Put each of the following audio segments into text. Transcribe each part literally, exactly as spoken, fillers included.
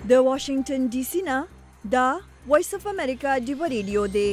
د واشنگټن ډي سي نه دا وایس اف امریکا ډیو ریډیو دی.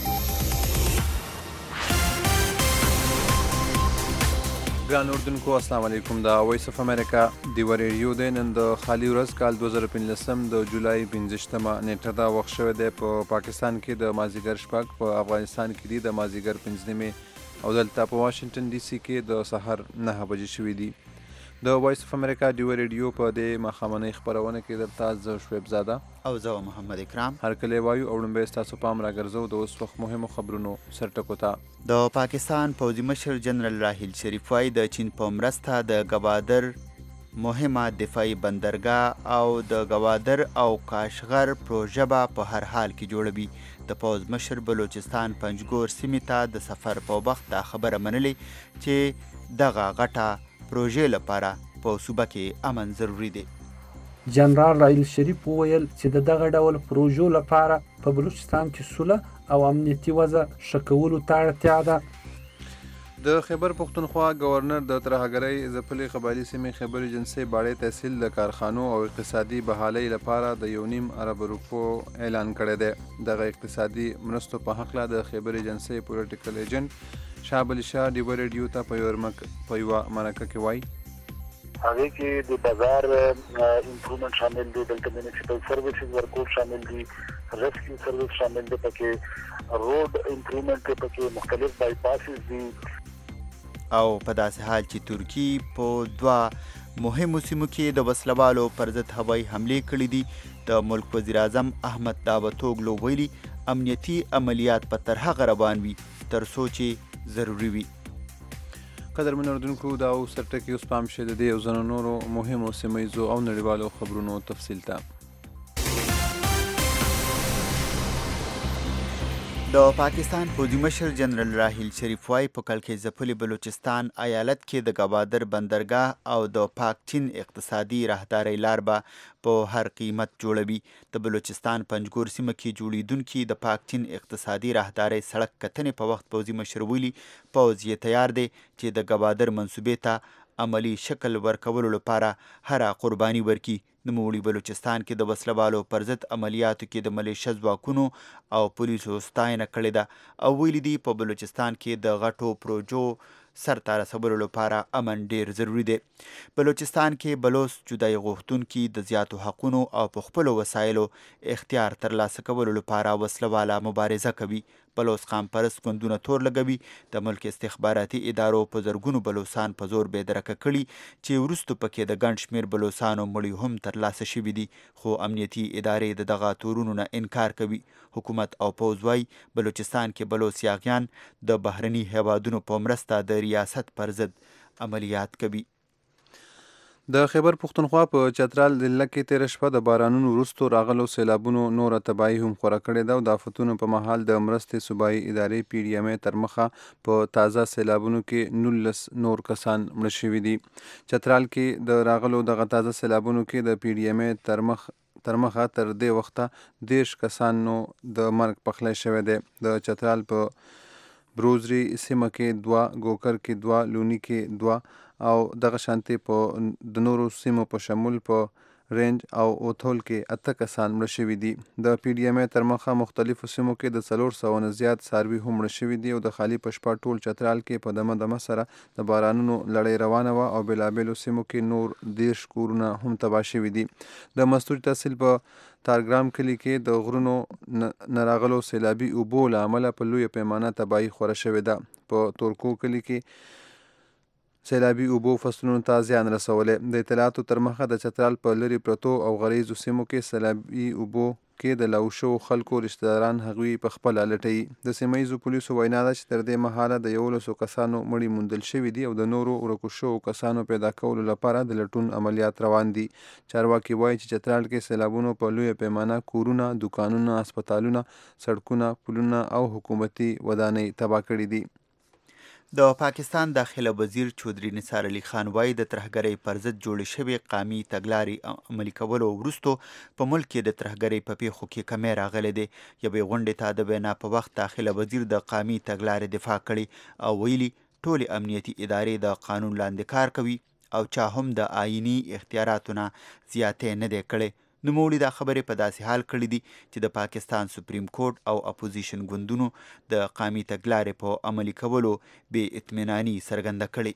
ګران اردوونکو السلام علیکم. دا وایس اف امریکا ډیو ریډیو دی. نن د خالي ورځ کال دوه زره پنځلسم د جولای پنځه نیټه دا وخت شوی دی. په پاکستان کې د مازدیګر شپږ، په افغانستان کې دی د مازدیګر پنځه نیمې او دلته په واشنگټن ډي سي کې د سهار نهه بجې شوي دي. د وایس اف امریکا ډیو ریډیو په دې ماښامنۍ خپرونه کې درته زه شعیب زاده او زه محمد اکرام هرکلی وایو او لومبی ستاسو پام راګرځو د اوس وخت مهمو خبرونو سرټکو ته. د پاکستان پوځي مشر جنرال راحیل شریف وایي د چین په مرسته د ګوادر مهمه دفاعي بندرګاه او د ګوادر او کاشغر پروژه به په هر حال کې جوړوي. د پوځ مشر بلوچستان پنجګور سیمې ته د سفر په وخت دا خبره منلې چې دغه غټه پروژې لپاره په صوبه کې امن ضروري دی. جنرال راحیل شریف وویل چې د دغه ډول پروژو لپاره په بلوچستان کې سوله او امنیتي وضع ښه کولو ته اړتیا ده. د خیبر پښتونخوا گورنر د ترهګرۍ ځپلې قبایلي سیمې خیبر ایجنسۍ باړې تحصیل د کارخانو او اقتصادي بحالۍ لپاره د یو نیم ارب روپو اعلان کړی دی. دغه اقتصادي مرستو په هکله د خیبر ایجنسۍ پولیټیکل ایجنټ شاه بلي شاه ډیو ریډیو ته په یوه مرکه کې وایي هغه کې د بازار امپروومنت شامل دي، دلته میونسپل سروسز ورکول شامل دي، ریسکیو سروس شامل دي، پکې روډ امپروومنت کې پکې مختلف بای پاسز دي. او په داسې حال چې ترکی په دوه مهمو سیمو کې د وسلوالو پر ضد هوایي حملې کړي دي. د ملک وزیر اعظم احمد داوطوغلو ویلي امنیتي عملیات په تر هغه روان وي تر څو چې ضروري وي. قدرمن اردوونکو دا اوس سرټکي اوس پام شه د دې او ځینو نورو مهمو سیمه ییزو او نړیوالو خبرونو تفصیل ته. د پاکستان پوځي مشر جنرال راحیل شریف وایي په کلکې ځپلي بلوچستان ایالت کې د ګوادر بندرګاه او د پاک چین اقتصادي راهدارۍ لار به په هر قیمت جوړوي. د بلوچستان پنجګور سیمه کې جوړیدونکي د پاک چین اقتصادي راهدارۍ سړک کتنې په وخت پوځي مشر ویلي پوځ یې تیار دی چې د ګوادر منصوبې ته عملی شکل ورکولو لپاره هره قرباني ورکړي. نوموړي بلوچستان کې د وسلوالو پر ضد عملیاتو کې د ملیشه ځواکونو او پولیسو ستاینه کړې ده او ویلي دي په بلوچستان کې د غټو پروژو سرته رسولو لپاره امن ډیر ضروري دی. بلوچستان کې بلوچ جدایي غوښتونکي د زیاتو حقونو او په خپلو وسایلو اختیار ترلاسه کولو لپاره وسلواله مبارزه کوي. بلوچ قام پرست ګوندونه تور لګوي. د ملک استخباراتي ادارو په زرګونو بلوچان په زور بېدرکه کړي چې وروستو پکې د ګڼ شمېر بلوچانو مړي هم ترلاسه شوي دي، خو امنیتي ادارې د دغه تورونو نه انکار کوي. حکومت او پوځ وایي بلوچستان کې بلوچ یاغیان د بهرني هیوادونو په مرسته د ریاست پر ضد عملیات کوي. د خیبر پښتونخوا په چترال ضلع کې تېره شپه د بارانونو وروستو راغلو سیلابونو نوره تباهي هم خوره کړې ده او د آفتونو په مهال د مرستې صوبایي ادارې پی ډي ایم ای تر مخه په تازه سیلابونو کې نولس نور کسان مړه شوي دي. چترال کې د راغلو دغه تازه سیلابونو کې د پی ډي ایم ای تر مخ تر مخه تر دې وخته دېرش کسانو د مرګ پخلی شوی دی. د چترال په بروزري سیمه کې دوه، ګوکر کې دوه، لوني کې دوه او دغه شانتې په د نورو سیمو په شمول په رینج او اوتول کې اته کسان مړه شوي دي. د پی ډي ایم ای تر مخه مختلفو سیمو کې د څلور سوه نه زیات څاروي هم مړه شوي دي او د خالي په شپه ټول چترال کې په دمه دمه سره د بارانونو لړۍ روانه وه او بېلابېلو سیمو کې نور دېرش کورونه هم تباه شوي دي. د مستوج تحصیل په تارګرام کلي کې د غرونو نه راغلو سیلابي اوبو له امله په لویه پیمانه تباهي خوره شوې ده. په تورکو کلي کې سیلابي اوبو فصلونو ته زیان رسولی. د اطلاعاتو تر مخه د چترال په لرې پرتو او غریزو سیمو کې سیلابي اوبو کې د لاو شوو خلکو رشته داران هغوی په خپله لټوي. د سیمه ییزو پولیسو وینا ده چې تر دې مهاله د یولسو کسانو مړي موندل شوي دي او د نورو ورکو شوو کسانو پیدا کولو لپاره د لټون عملیات روان دي. چارواکي وایي چې چترال کې سیلابونو په لویه پیمانه کورونه، دوکانونه، هسپتالونه، سړکونه، پلونه او حکومتي ودانۍ تباه کړي دي. د پاکستان داخله وزیر چودري نثار علي خان وایي د ترهګرۍ پر ضد جوړې شوې قامي تګلارې عملي کولو وروستو په ملک کې د ترهګرۍ په پیښو کې کمی راغلی دی. یوې غونډې ته د وینا په وخت داخله وزیر د قامي تګلارې دفاع کړې او ویلي ټولې امنیتي ادارې د قانون لاندې کار کوي او چا هم د آئینی اختیاراتو نه زیاتې نه دی کړی. نوموړي دا خبرې په داسې حال کړي دي چې د پاکستان سپریم کورټ او اپوزیشن ګوندونو د قامي تګلارې په عملي کولو بې اطمیناني څرګنده کړې.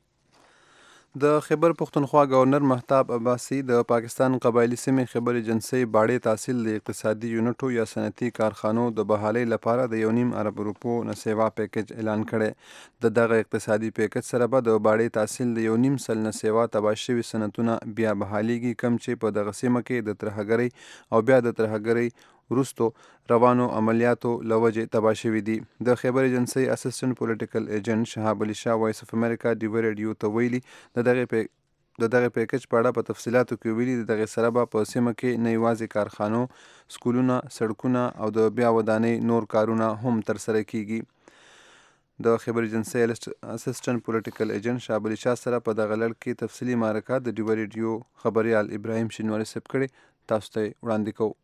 د خیبر پښتونخوا گورنر مهتاب عباسي د پاکستان قبایلی سیمې خیبر ایجنسۍ باړې تحصیل د اقتصادي یونټو یا صنعتي کارخانو د بحالۍ لپاره د یو نیم ارب روپو نه سیوا پیکج اعلان کړی. د دغه اقتصادي پیکج سره به د باړې تحصیل د یو نیم سل نه سیوا تباه شوي صنعتونه بیا بحالېږي، کم چې په دغه سیمه کې د ترهګرۍ او بیا د ترهګرۍ وروستو روانو عملیاتو له وجې تباه شوي دي. د خیبر ایجنسۍ اسسټنټ پولیټیکل ایجنټ شهاب علي شاه وایس اف امریکا ډیوی ریډیو ته ویلي د دغه پی... د دغه پیکج په اړه په تفصیلاتو کې ویلي د دغه سره به په سیمه کې نه یوازې کارخانو، سکولونه، سړکونه او د بیا ودانۍ نور کارونه هم ترسره کیږي. د خیبر ایجنسۍ اسسټنټ پولیټیکل ایجنټ شهاب علي شاه سره په دغه لړ کې تفصیلي مرکه د ډیوی ریډیو خبريال ابراهیم شینواري صاحب کړي، تاسو ته وړاندې کوو.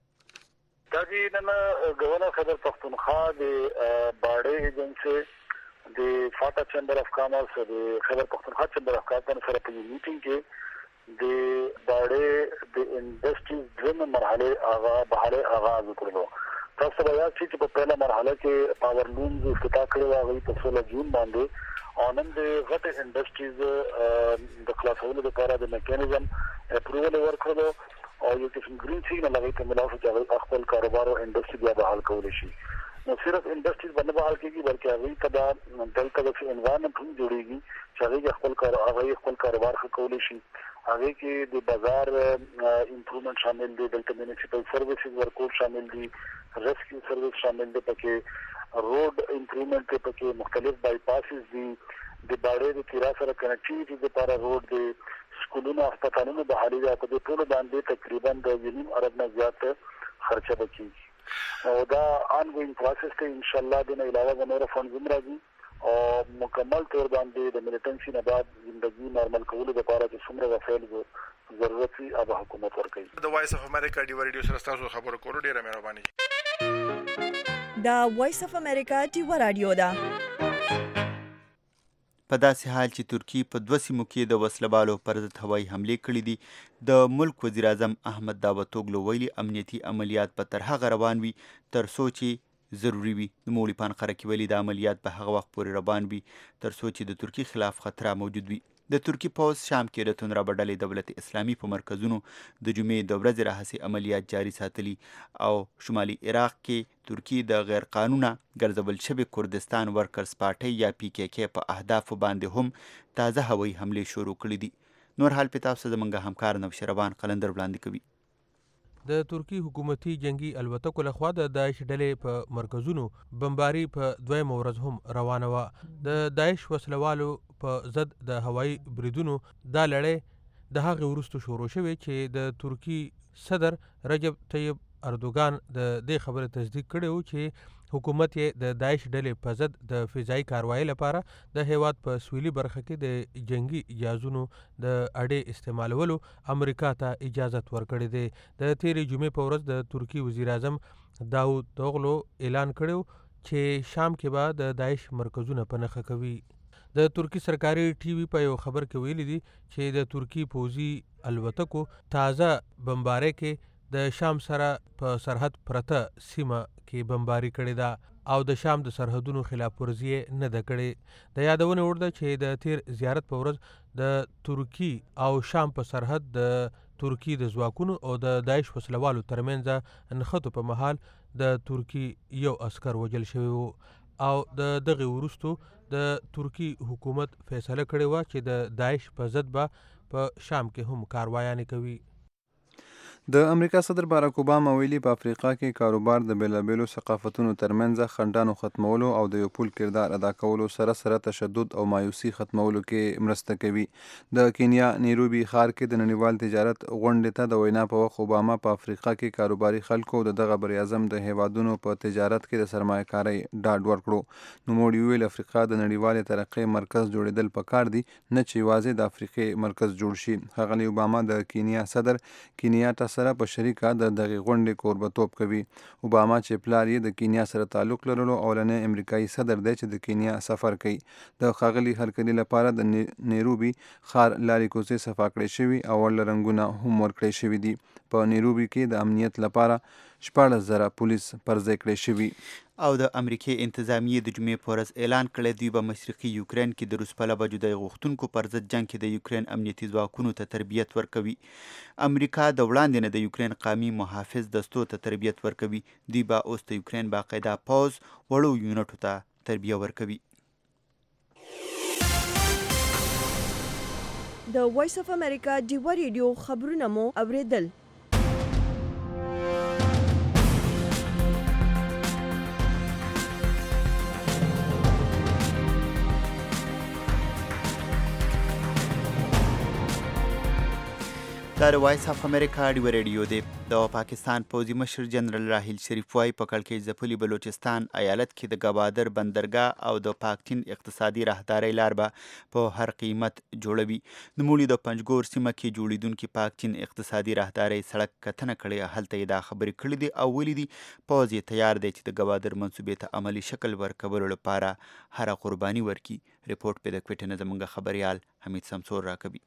دا چې نن گورنر خیبر پښتونخوا د باړې ایجنسۍ د فاټا چیمبر اف کامرس د خیبر پښتونخوا چیمبر اف کامرس سره په میټینګ کې د باړې د انډستریز درېمه مرحله آغا بهاله آغاز وکړو. تاسو به یاد شئ چې په پیله مرحله کې پاور لومز افتتاح کړی و، هغه په سولہ جون باندې او نن د غټ انډستریز د خلاصولو لپاره د میکانیزم اپروول ورکړو او یو قسم ګرین سیګنال هغه ته ملاو چې هغه خپل کاروبار او انډستری بیا بحال کولی شي. نو صرف انډستریز باندې بحال کیږي بلکې هغه ته دا دلته د انوایرنمنت هم جوړیږي چې هغه خپل کار هغه خپل کاروبار ښه کولی شي. هغه کې د بازار امپروومنت شامل دي، دلته میونسپل سرویسز ورکول شامل دي، ریسکیو سرویس شامل دي، پکې روډ امپروومنت کې پکې مختلف بای پاسز دي، د باړې د تیرا سره کنیکټیویټي لپاره روډ دي، سکولونو هسپتالونو بحالي ده. په دې ټولو باندې تقریبا د یو نیم ارب نه زیات خرچه وکړي او دا آنګوینګ پروسس ته ان شاء الله د نه علاوه د نور فنډز هم راځي او مکمل تور باندې د ملیټنسي نه بعد ژوندۍ نارمل کولو لپاره چې څومره وسایل ضرورت وي هغه حکومت ورکوي. د وایس اف امریکا ډیو ریډیو سره تاسو خبرو کولو ډیره مهرباني. دا وایس اف امریکا ډیو رادیو ده. په داسې حال چې ترکیې په دوه سیمو کې د وسلوالو پر ضد هوایي حملې کړې دي، د ملک وزیر اعظم احمد داوطوګلو ویلي امنیتي عملیات به تر هغه روان وي تر څو چې ضروري وي. نوموړي په انقره کې ویلي د عملیات په هغه وخت پورې روان وي تر څو چې د ترکیې خلاف خطره موجود وي. د ترکیې پوځ شام کې د تندرا ډلې دولت اسلامي په مرکزونو د جمعې د ورځې راهیسې عملیات جاري ساتلي او شمالي عراق کې ترکیې د غیر قانونه ګرځول شوي کردستان ورکرز پارټۍ یا پی کې کې په اهدافو باندې هم تازه هوایي حملې شروع کړي دي. نور حال په تاسو زمونږ همکار نوشروان قلندر وړاندې کوي. د ترکی حکومتي جنگي الوتکو لخوا د داعش ډلې په مرکزونو بمباري په دویم ورځ هم روانه وه. د داعش وسلوالو په ضد د هوایي بریدونو دا لړۍ د هغې وروسته شروع شوې چې د ترکی صدر رجب طیب اردوګان د دې خبرې تصدیق کړی و چې حکومت یې د داعش ډلې په ضد د فضایي کاروایۍ لپاره د هیواد په سویلي برخه کې د جنگي جهازونو د اډې استعمالولو امریکا ته اجازت ورکړی دی. د تیرې جمعې په ورځ د ترکي وزیر اعظم داود اوغلو اعلان کړی چې شام کې به د داعش مرکزونه په نښه کوي. د ترکی سرکاري ټي وي په یو خبر کې ویلي دي چې د ترکی پوځي الوتکو تازه بمبارۍ کې د شام سره په سرحد پرته سیمه کې بمباري کړې ده او د شام د سرحدونو خلاف ورزي نه ده کړې. د یادونه وړ ده چې د تیر زیارت په ورځ د ترکی او شام په سرحد د ترکی د ځواکونو او د داعش وسلوالو ترمنځ نښتو په مهال د ترکی یو عسکر وژل شوی و او د دغه وروستو د ترکی حکومت فیصله کړې وه چې د داعش په ضد به په شام کې هم کاروایانې کوي. د امریکا صدر باراک اوباما ویلي په افریقا کې کاروبار د بیلابیلو ثقافتونو ترمنځ خنډانو ختمولو او د یو پول کردار ادا کولو سره سره تشدد او مایوسي ختمولو کې مرسته کوي. د کینیا نیروبي ښار کې د نړیوال تجارت غونډې ته د وینا په وخت اوباما په افریقا کې کاروباري خلکو د دغه بریاعظم د هیوادونو په تجارت کې د سرمایه‌کارۍ ډاډ ورکړو. نوموړي وویل افریقا د نړیوالې ترقۍ مرکز جوړېدل پکار دي، نه چې یوازې د افریقې مرکز جوړ شي. ښاغلي اوباما د کینیا صدر کینیاټا سره په شریکه د دغې غونډې کوربتوب کوي. اوباما چې پلار یې د کینیا سره تعلق لرلو اولنی امریکایي صدر دی چې د کینیا سفر کوي. د ښاغلي هرکلي لپاره د نیروبي ښار لارې کوڅې صفا کړې شوي او ورله رنګونه هم ورکړی شوي دي. په نیروبي کې د امنیت لپاره شپاړس زره پولیس پرځای کړی شوي. او د امریکای انتظامیې د جمعې په ورځ اعلان کړی دوی به مشرقي یوکرین کې د روس پلوه جدای غوښتونکو پر ضد جنګ کې د یوکرین امنیتي ځواکونو ته تربیت ورکوي. امریکا د وړاندې نه د یوکرین قومي محافظ دستو ته تربیت ورکوي. دوی به اوس د یوکرین باقاعده پوځ وړو یونټو ته تربیه ورکوي. د وایس اف امریکا ډیوه ریډیو خبرونه مو اوریدل. دا د وایس اف امریکا ډیوه ریډیو دی. د پاکستان پوځي مشر جنرال راحیل شریف وایي په کړکېچ ځپلي بلوچستان ایالت کې د ګوادر بندرګاه او د پاکتین اقتصادي راهدارۍ لار به په هر قیمت جوړوي. نوموړي د پنجګور سیمه کې جوړېدونکي پاکتین اقتصادي راهدارۍ سړک کتنه کړې. هلته یې دا خبرې کړې دي او ویلي دي پوځ یې تیار دی چې د ګوادر منصوبې ته عملي شکل ورکولو لپاره هره قرباني ورکړي. ریپورټ په د کوټې نه زموږ خبریال حمید سمسور راکوي.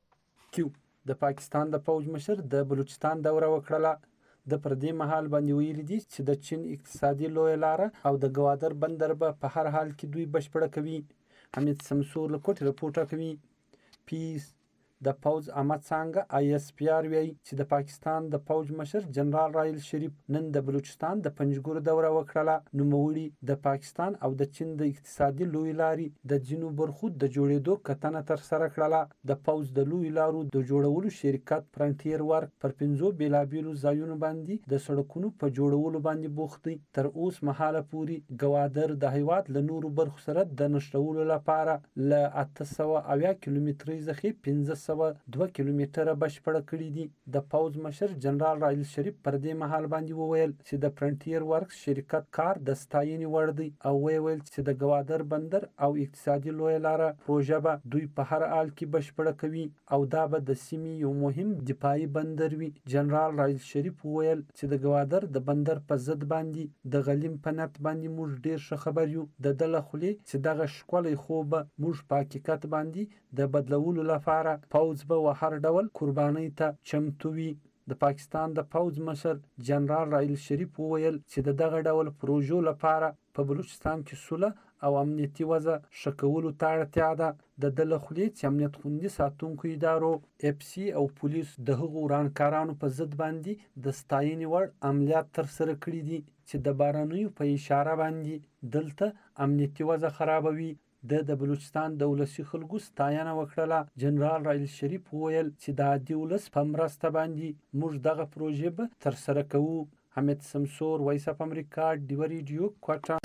د پاکستان د پوځ مشر د بلوچستان دوره وکړله. د پر دې مهال باندې ویلي دي چې د چین اقتصادي لویه لاره او د ګوادر بندر به په هر حال کې دوی بشپړه کوي. حمید سمسور له کوټې رپورټ راکوي. پیس د پوځ عامه څانګه آی اس پی آر وایي چې د پاکستان د پوځ مشر جنرال راحیل شریف نن د بلوچستان د پنجګور دوره وکړله. نوموړي د پاکستان او د چین د اقتصادي لوی لارې د ځینو برخو د جوړېدو کتنه ترسره کړله. د پوځ د لوی لارو د جوړولو شرکت فرنټیر ورک پر پنځو بېلابېلو ځایونو باندې د سړکونو په جوړولو باندې بوخت دی. تر اوس مهاله پورې ګوادر د هیواد له نورو برخو سره د نښلولو لپاره له اته سوه اویا کیلومترۍ څخه پنځه سوه دوه کیلومتره بشپړه کړي دي. د پوځ مشر جنرال راحیل شریف پر دې مهال باندې وویل چې د فرنټیر ورکس شرکت کار د ستاینې وړ دی او ویل چې د ګوادر بندر او اقتصادي لویه لاره پروژه به دوی په هر حال کې بشپړه کوي او دا به د سیمې یو مهم دفاعي بندر وي. جنرال راحیل شریف وویل چې د ګوادر د بندر په ضد باندې د غلیم په نت باندې موږ ډیر ښه خبر یو. د ده له خولې چې دغه ښکلی خوب به موږ په حقیقت باندې د بدلولو لپاره پوځ به و هر ډول قربانۍ ته چمتو وي. د پاکستان د پوځ مشر جنرال راحیل شریف وویل چې د دغه ډول پروژو لپاره په بلوچستان کې سوله او امنیتي وضع ښه کولو ته اړتیا ده. د ده له خولې چې امنیت خوندي ساتونکو ادارو اف سی او پولیس د هغو ورانکارانو په ضد باندې د ستاینې وړ عملیات ترسره کړي دي چې د بارانیو په اشاره باندې دلته امنیتي وضع خرابوي. د د بلوچستان د ولسي خلکو ستاینه وکړله. جنرال راحیل شریف وویل چې د عادي ولس په مرسته باندې موږ دغه پروژې به ترسره کوو. حمید سمسور، وایس اف امریکا، ډیوه ریډیو، کوټه.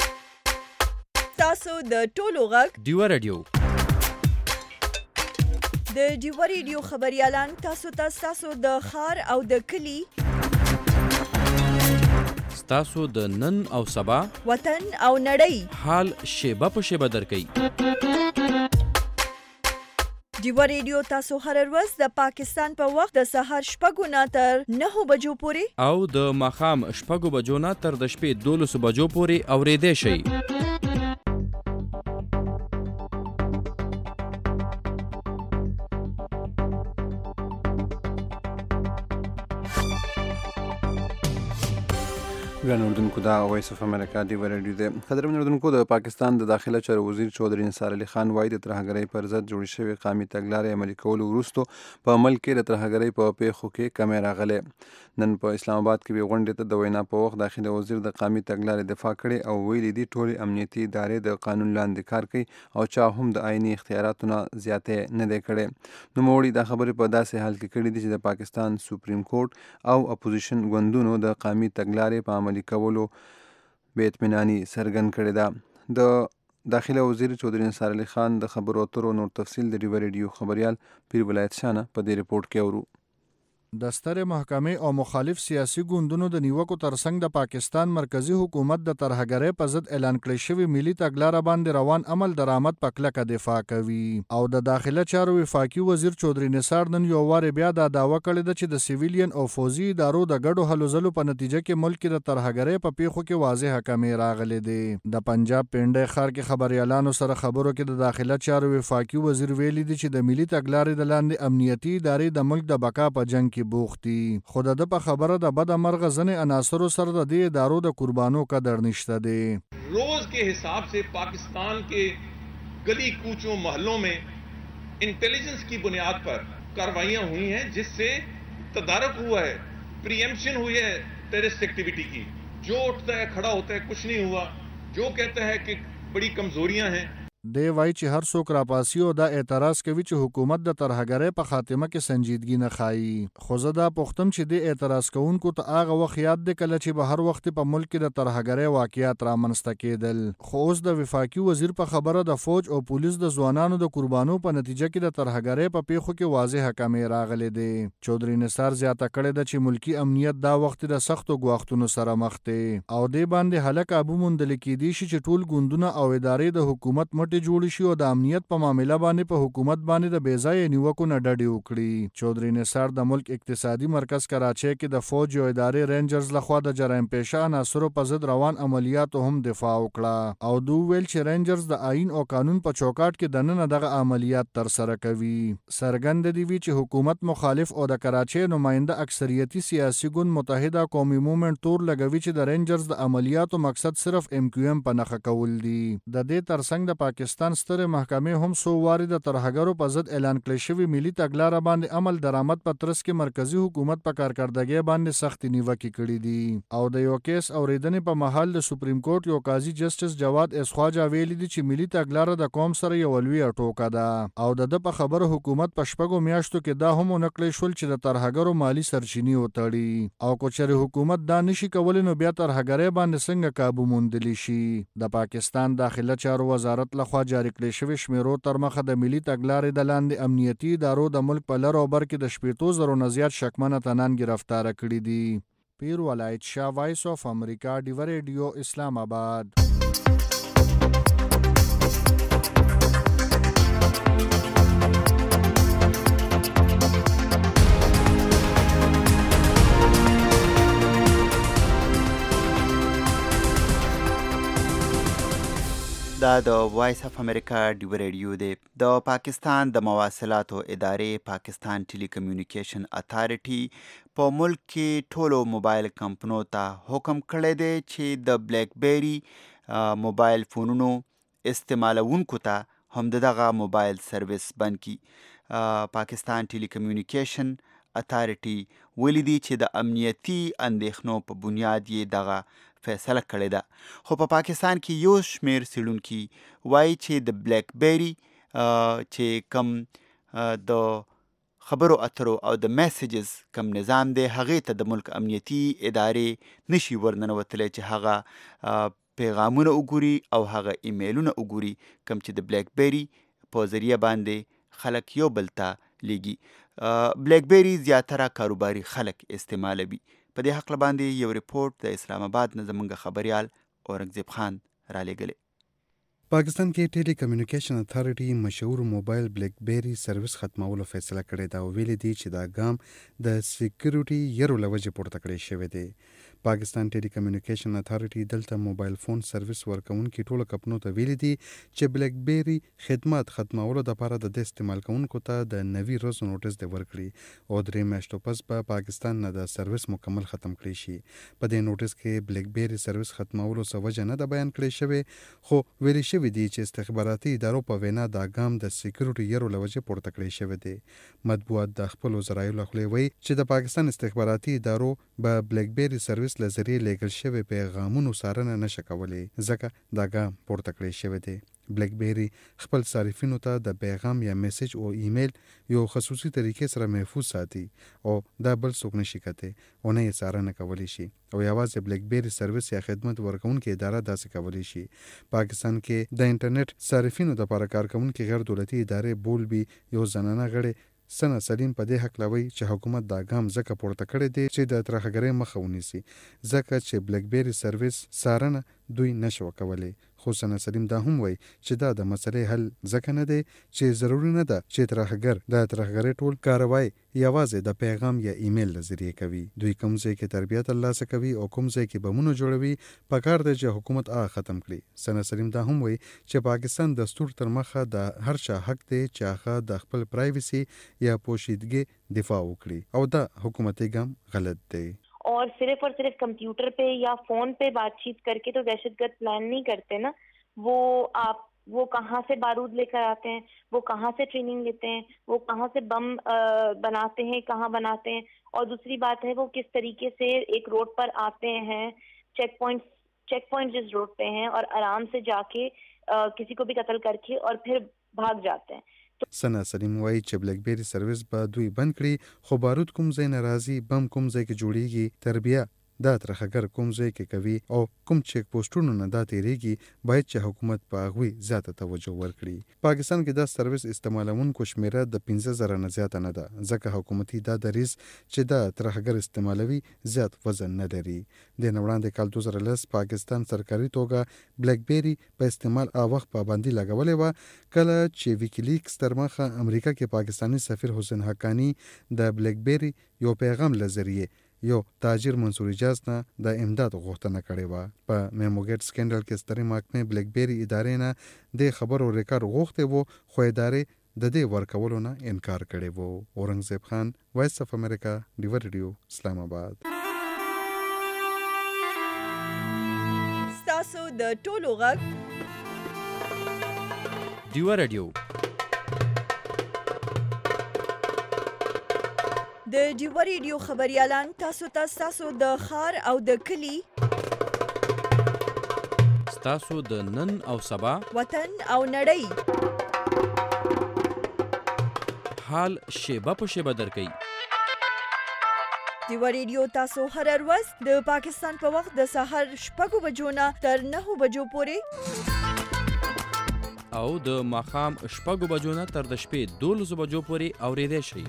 تاسو د ټولو غږ ډیوه ریډیو د ډیوه ریډیو خبریالان تاسو ته تاسو د ښار او د کلي ستاسو د نن او سبا وطن او نړۍ حال شیبه په شیبه درکوي. ډیوه ریډیو تاسو هر ورځ د پاکستان په وخت د سهار شپږو نه تر نهو بجو پورې او د ماښام شپږو بجو نه تر د شپې دولسو بجو پورې اورېدی شئ. ګران اردوونکو، دا وایس اف امریکا ډیوه ریډیو دی. قدرمن اردوونکو، د پاکستان د داخله چارو وزیر چودھری نثار علي خان وایي د ترهګرۍ پر ضد جوړې شوې قومي تګلارې عملي کولو وروستو په عمل کې د ترهګرۍ په پیښو کې کمی راغلی. نن په اسلام آباد کې یوې غونډې ته د وینا په وخت داخله وزیر د قومي تګلارې دفاع کړې او ویلي دي ټولې امنیتي ادارې د قانون لاندې کار کوي او چا هم د آئیني اختیاراتو نه زیاتې نه دی کړی. نوموړي دا خبرې په داسې حال کې کړې دي چې د پاکستان سپریم کورټ او اپوزیشن ګوندونو د قومي تګلارې په عملي کولو بې اطمیناني څرګند کړې ده. د داخله وزیر چودھری نثار علي خان د خبرو اترو نور تفصیل د ډیوه ریډیو خبریال پیر ولایت شاه نه په دې ریپورټ کې اورو. د سترې محکمې او مخالف سیاسي ګوندونو د نیوکو ترڅنګ د پاکستان مرکزی حکومت د ترهګرۍ په ضد اعلان کړی شوی ملي تګلاره باندې روان عمل درآمد په کلکه دفاع کوي او د داخله چارو وفاقي وزیر چودري نثار نن یو وار بیا دا دعوه کړې ده چې د سیویلین او فوزي ادارو د ګډو هلو ځلو په نتیجه کې ملک کې د ترهګرۍ په پیښو کې واضح کمی راغلي دي. د پنجاب پنډۍ ښار کې خبريالانو سره خبرو کې د داخله چارو وفاقي وزیر ویلي دي چې د ملي تګلارې د لاندې امنیتي ادارې د ملک د بقا په جنگ کې بوخت دي. خو د په خبره د بد مرغه ځنې عناصرو سره د دې ادارو د قربانو قدر نشته دی. روز के हिसाब से पाकिस्तान के गली कूचों मोहल्लों में इंटेलिजेंस की बुनियाद पर कार्रवाइयां हुई हैं जिससे तदारक हुआ है, प्रीएम्पशन हुई है टेररिस्ट एक्टिविटी की. जो उठता है खड़ा होता है, कुछ नहीं हुआ. जो कहता है कि बड़ी कमजोरियां हैं. دی وای چې هر څوک راپاسی او دا اعتراض کوي چې حکومت د ترهګرۍ په خاتمه کې سنجیدګي نه ښایي. خو زه دا پوښتم چې د اعتراض کوونکو ته هغه وخت یاد دی کله چې به هر وخت په ملک کې د ترهګرۍ واقعیات رامنځته کېدل. خو اوس د وفاقي وزیر په خبره د فوج او پولیس د ځوانانو د قربانو په نتیجه کې د ترهګرۍ په پیښو کې واضح کمی راغلی دی. چودري نثار زیاته کړې ده چې ملکی امنیت دا وخت د سختو ګواښتونو سره مخ دی او دې باندې هله کابو موندل کېدی شي چې ټول ګوندونه او ادارې د حکومت مټې جوړ شي او د امنیت په معاملې باندې په حکومت باندې د بیځایه نیوکو نه ډډې وکړي. چودري نثار د ملک اقتصادي مرکز کراچۍ کې د فوج او ادارې رینجرز لخوا د جرایم پیشه عناصرو په ضد روان عملیاتو هم دفاع وکړه او دوی ویل چې رینجرز د آئین او قانون په چوکاټ کې دننه دغه عملیات ترسره کوي. څرګند دی وی چې حکومت مخالف او د کراچۍ نماینده اکثریتي سیاسي ګوند متحده قومي موومنټ تور لګوي چې د رینجرز د عملیاتو مقصد صرف ایم کیو ایم په نښه کول دي. د دې ترڅنګ د پاکستان سترې محکمې هم څو وارې د ترهګرو په ضد اعلان کړی شوی ملي تګلاره باندې عمل درآمد په ترڅ کې مرکزی حکومت په کارکردګۍ باندې سختې نیوکې کړې دي او د یو کیس اورېدنې په مهال د سپریم کورټ یو قاضي جسټس جواد اسخواجا ویلي دي چې ملي تګلاره د قوم سره یو لویه ټوکه ده او د په خبره حکومت په شپږو میاشتو کې دا هم ونکړی شول چې د ترهګرو مالی سرچینې وتړي او کوچري حکومت دا نشي کولی نو بیا ترهګرۍ باندې څنګه کابو موندلی شي. د پاکستان داخله چارو وزارت لخوا جاری کړی شوی شمیرو تر مخه د ملي تګلارې د لاندې امنیتي ادارو د ملک په لر او بر کې د شپېتو زرو نه زیات شکمن اتنان ګرفتاره کړي دي. پیر ولایت شاه، وایس آف امریکا، ډیوه ریډیو، اسلام آباد. دا د وایس اف امریکا ډیوه ریډیو دی. د پاکستان د مواصلاتو ادارې پاکستان ټیلی کمیونیکیشن اتھارټي په ملک کې ټولو موبایل کمپنو ته حکم کړی دی چې د بلیک بیری موبایل فونونو استعمالونکو ته هم دغه موبایل سرویس بند کړي. پاکستان ټیلی کمیونیکیشن اتھارټي ویلي دي چې د امنیتي اندېښنو په بنیاد یې دغه فیصله کړې ده. خو په پا پاکستان کې یو شمیر څېړونکي وایي چې د بلیک بیری چې کم د خبرو اترو او د میسیجز کم نظام دی هغې ته د ملک امنیتي ادارې نشي ورننوتلی چې هغه پیغامونه وګوري او هغه ایمیلونه وګوري کم چې د بلیک بیری په ذریعه باندې خلک یو بل ته لیږي. بلیک بیری زیاتره کاروباري خلک استعمالوي. په دې حق باندې یو ریپورت د اسلام آباد نه زموږ خبريال اورنګزیب خان را لېږلی. پاکستان کې ټیلی کمیونیکیشن اتھارټي مشهور موبایل بلیک بیری سرویس ختمولو فیصله کړې ده او ویلي دي چې دا ګام د سکیورټي یرو له وجې پورته کړی شوی دی. پاکستان ټیلی کمیونیکیشن اتھارټي دلته موبایل فون سرویس ورکوونکي ټولو کمپنیو ته ویلي دي چې بلیک بیری خدمات ختمولو دپاره د دې استعمالکوونکو ته د نوي ورځو نوټس دې ورکړي او درې میاشتو پس به پاکستان نه د سرویس مکمل ختم کړی شي. په دې نوټس کې بلیک بیری سرویس ختمولو څه وجه نه ده بیان کړی شوې خو ویلي شوي دي چې استخباراتي ادارو په وینا دا ګام د سکیورټي یرو له وجې پورته کړی شوی دی. مطبوعات د خپلو ذرایعو له خولې وایي چې د پاکستان استخباراتي ادارو به بلیک بیری سرویس له ذریعې لیږل شوي پیغامونو څارنه نشه کولی ځکه دا ګام پورته کړی شوی دی. بلیک بیری خپل صارفینو ته د پیغام یا میسیج او ایمیل یو خصوصي طریقې سره محفوظ ساتي او دا بل څوک نشي کتی او نه یې څارنه کولی شي او یوازې بلیک بیری سرویس یا خدمت ورکوونکې اداره داسې کولی شي. پاکستان کې د انټرنیټ صارفینو دپاره کارکوونکې غیر دولتي ادارې بولبي یو زنانه غړې سنا سلیم په دې حق لوي چې حکومت دا ګام ځکه پورته کړی دی چې د ترهګرۍ مخه ونیسي ځکه چې بلیک بیری سرویس سارنه دوی نشو کولی. خو سنا سلیم دا هم وای چې دا د مسلې حل ځکه نه دی چې ضروري نه ده چې ترهګر د ترهګرۍ ټول کاروای یوازې د پیغام یا ایمیل له ذریعې کوي. دوی کوم ځای کې تربیت ترلاسه کوي او کوم ځای کې بمونه جوړوي په کار دی چې حکومت هغه ختم کړي. سنا سلیم دا هم وای چې پاکستان دستور تر مخه د هر چا حق دی چې هغه د خپل پرایویسی یا پوشیدګي دفاع وکړي او دا حکومتي ګام غلط دی. और सिर्फ और सिर्फ कंप्यूटर पे या फोन पे बातचीत करके तो दहशतगर्द प्लान नहीं करते ना. वो आप वो कहाँ से बारूद लेकर आते हैं, वो कहाँ से ट्रेनिंग लेते हैं, वो कहाँ से बम बनाते हैं, कहाँ बनाते हैं. और दूसरी बात है वो किस तरीके से एक रोड पर आते हैं, चेक पॉइंट चेक पॉइंट जिस रोड पे हैं और आराम से जाके किसी को भी कत्ल करके और फिर भाग जाते हैं. سنا سلیم وایي چې بلیک بیری سرویس به دوی بند کړي خو بارود کوم ځای نه راځي بم کوم ځای کې جوړیږي تربیه دا ترهګر کوم ځای کې کوي او کوم چیک پوسټونو نه دا تیریږي باید چې حکومت په هغوی زیاته توجه ورکړي. پاکستان کې دا سرویس استعمالونکو شمیره د پنځه زره نه زیاته نه ده ځکه حکومتي دا دریځ چې دا ترهګر استعمالوي زیات وزن نه لري. د نه وړاندې کال دوه زره لس پاکستان سرکاري توګه بلیک بیری په استعمال او وخت پابندي لګولې وه کله چې ویکیلیکس تر مخه امریکا کې پاکستانی سفیر حسین حقانی د بلیک بیری یو پیغام لزریه یو تاجر منصور اجاز نه د امداد غوښتنه کړې وه. په میموګیټ سکینډل کې سترې محکمې بلیک بیری ادارې نه د خبرو ریکارډ غوښتی وو خو ادارې د دې ورکولو نه انکار کړی وو. اورنګزیب خان، وایس اف امریکا، ډیور ریډیو، اسلام آباد. ستاسو د ټولو غږ ډیور ریډیو د ډیور ریډیو خبريالان تاسو ته تاسو د خار او د کلی تاسو د نن او سبا وطن او نړۍ حال شیبه په شیبه درکې. ډیور ریډیو تاسو هر ورځ د پاکستان په وخت د سهار شپږو بجو نه تر نهو بجو پورې او د ماښام شپږو بجو نه تر د شپې دولسو بجو پورې اورېدای شئ.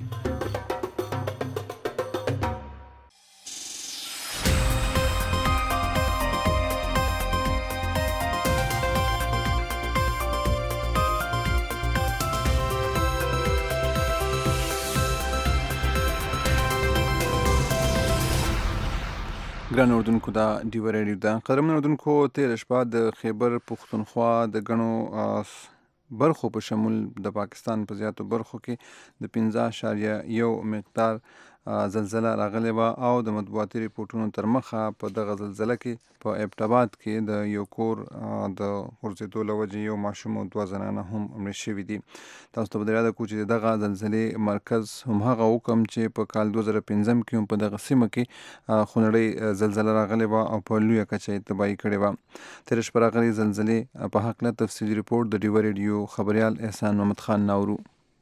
ګران اردوونکو دا ډیور ریډیو ده. قدرمن اردوونکو تېره شپه د خیبر پښتونخوا د ګڼو برخو په شمول د پاکستان په زیاتو برخو کې د پنځه اعشاریه یو مقدار زلزله راغلی وه او د مطبوعاتي ریپورټونو تر مخه په دغه زلزله کې په ایبټ آباد کې د یو کور د غورځېدو له وجې یو ماشوم او دوه زنانه هم مړه شوي دي. تاسو ته به در یاده کړو چې دغه زلزلې مرکز همهغه وکم چې په کال دوه زره پنځم کې هم په دغه سیمه کې خونړۍ زلزله راغلې وه او په لویه کچه یې تباهي کړې وه. تېره شپه راغلې زلزلې په هکله تفصیلي ریپورټ د ډیور ریډیو خبریال احسان محمد خان ناورو.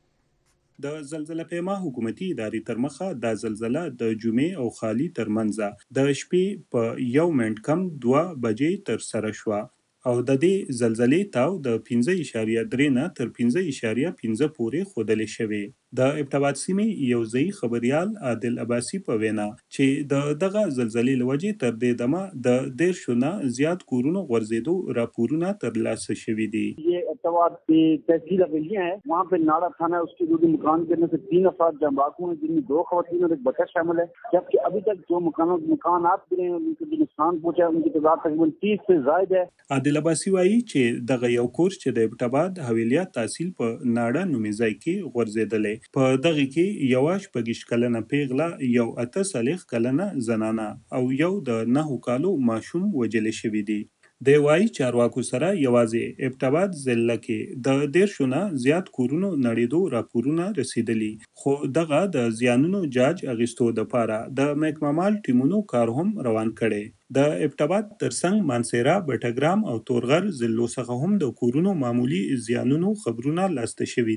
د زلزله پیما حکومتي ادارې تر مخه دا زلزله د جمعې او خالي ترمنځه د شپې په یو منټ کم دوه بجې تر سره شوه او د دې زلزلې تاو د پنځه اعشاریه درې نه تر پنځه اعشاریه پنځه پورې ښودلې شوې. د ایبټ آباد سیمې یو ځایي خبریال عادل عباسي په وینا چې د دغه زلزلې له وجې تر دې دمه د دېرشو نه زیات کورونو غورځېدو راپورونه ترلاسه شوي دي. ये एबटाबाद की तहसील हवेलियाँ हैं, वहाँ पे नाड़ा थाना है, उसके जो मकान गिरने से तीन अफराद जांबाक हुए हैं जिनमें दो खवातीन और एक बच्चा शामिल है, जबकि अभी तक जो मकान मकानात गिरे हैं उनको जो नुकसान पहुंचा है उनकी तादाद तकरीबन तीस से जायद है. عادل عباسي وایي چې دغه یو کور چې د ایبټ آباد حویلیه تحصیل په ناړه نومي ځای کې غورځېدلی. په دغه کې یوه شپږیشت کلنه پیغله، یو اته څلوېښت کلنه زنانه او یو د نهو کالو ماشوم وژلې شوي دي. د وایي چارواکو سره یوازې ایبټ آباد ضلع کې د دېرشو نه زیات کورونو نړېدو راپورونه رسیدلي، خو دغه د زیانونو جاج اخیستو دپاره د محکمه مال ټیمونو کار هم روان کړی. د ایبټ آباد ترڅنګ مانسیرا، بټګرام او تورغر ضلعو څخه هم د کورونو معمولی زیانونو خبرونه لاسته شوي دي.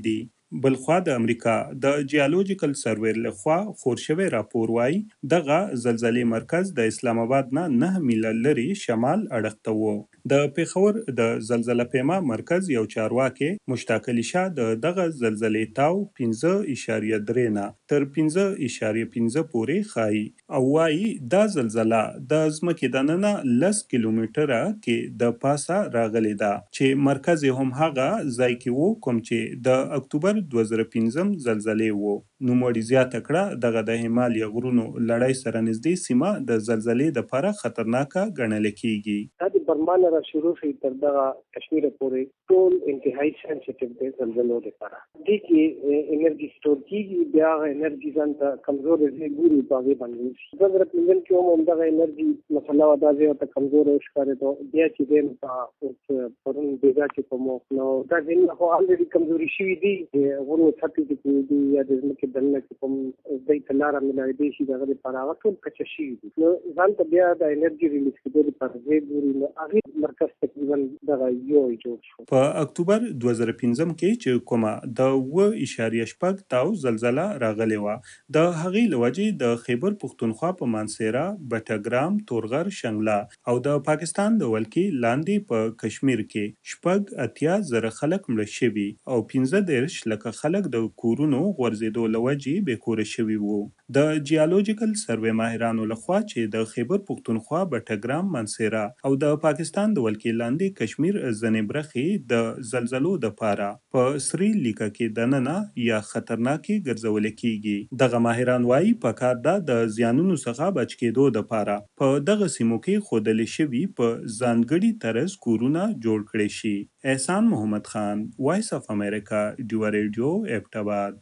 بلخوا د امریکا د جیولوجیکل سروې لخوا خور شوی راپور وایي دغه زلزلې مرکز د اسلام آباد نه نه میله لرې شمال اړخ ته و. د پیښور د زلزله پیما مرکز یو چارواکي مشتاق علي شاه د دغه زلزلې تاو پنځه اعشاریه درې نه تر پنځه اعشاریه پنځه پورې ښایي او وایي دا زلزله د ځمکې دننه لس کیلومتره کې د پاسه راغلې ده چې مرکز هم هغه ځای کې و کوم چې د اکتوبر دوه زره پنځم زلزلې و. نوموړي زیاته کړه دغه د هیمالیا غرونو لړۍ سره نږدې سیمه د زلزلې دپاره خطرناکه ګڼل کېږي. دا د برمان را شروع شي تر دغه کشمیر پورې ټول انتهایی سنسټیو دی زلزلو لپاره. دې کې انرژي سٹور کېږي، بیا هغه انرژي ځان ته کمزورې ځای ګوري په هغې باندې دوه زره پنځم کې هم همدغه انرژي مسله وه، دا ځای ورته کمزوری ښکارېده. بیا چې دی نو په پرون بېګا کې په موخ نو دا ځایونه خو الریډي کمزوري شوي دي، غرونو سطحې کې کوي یا د ځمکې دننه کې کوم دی ته لاره ملاوېدی شي د هغه دپاره هغه ټول کچه شوي دي. نو ځان ته بیا د انرژي ریلیز کېدو دپاره ځای ګوري، نو هغې مرکز تقریبا دغه یو جوړ شو. په اکتوبر دوه زره پنځم کې چې کومه د اوه اعشاریه شپږ تاو زلزله راغلې وه، د هغې له وجې د خیبر پښتونخوا په مانسیرا، بټګرام، تورغر، شنګله او د پاکستان د ولکې لاندې په کشمیر کې شپږ اتیا زره خلک مړه شوي او پنځه دېرش لکه خلک د کورونو غورځېدو له وجې بېکوره شوي وو. د جیولوجیکل سروې ماهرانو لخوا چې د خیبر پښتونخوا، بټګرام، منسیرا او د پاکستان د ولکې لاندې کشمیر ځینې برخې د زلزلو دپاره په سري لیکه کې دننه یا خطرناکې ګرځولې کېږي. دغه ماهران وایي پکار ده د زیانونو څخه بچ کېدو دپاره په دغه سیمو کې ښودلې شوي په ځانګړي طرز کورونه جوړ کړي شي. احسان محمد خان، وایس اف امریکا، ډیوا ریډیو، ایبټ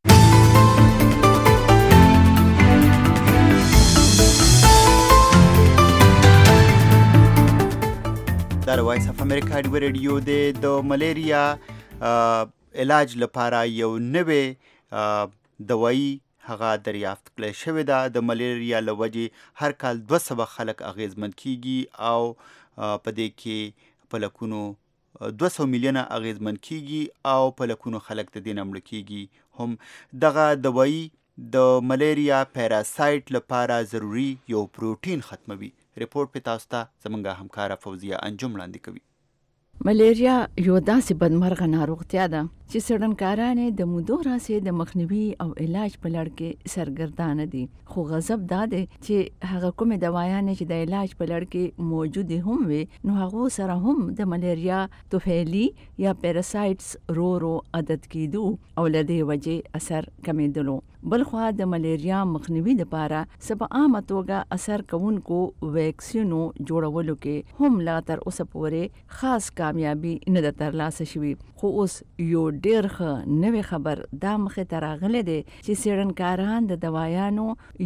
دا د وایس اف امریکا ډیوا ریډیو دی. د ملیریا علاج لپاره یو نوې دوايي هغه دریافت کړی شوې ده. د ملیریا له وجې هر کال دوه سوه خلک اغېزمن کیږي او په دې کې په لکونو دوه سوه میلیونه اغېزمن کیږي او په لکونو خلک د دې نه مړه کیږي. هم دغه دوايي د ملیریا پیراسایت لپاره ضروري یو پروټین ختموي. ریپورټ په تاسو ته زموږ همکاره فوزیه انجم وړاندې کوي. ملیریا یو داسې بدمرغه ناروغتیا ده چې څېړنکاران یې د مودو راهیسې د مخنیوي او علاج په لړ کې سرګردانه دي، خو غضب دا دی چې هغه کومې دوايانې چې د علاج په لړ کې موجودې هم وي نو هغو سره هم د ملیریا طفیلي یا پیراسایټس رو رو عادت کېدو او له دې وجې اثر کمېدلو. بلخوا د ملیریا مخنیوي دپاره څه په عامه توګه اثر کوونکو ویکسینو جوړولو کې هم لا تر اوسه پورې خاص کامیابي نه ده ترلاسه شوي. خو اوس یو ډېر ښه نوې خبر دا مخې ته راغلی دی چې څېړنکاران د دوایانو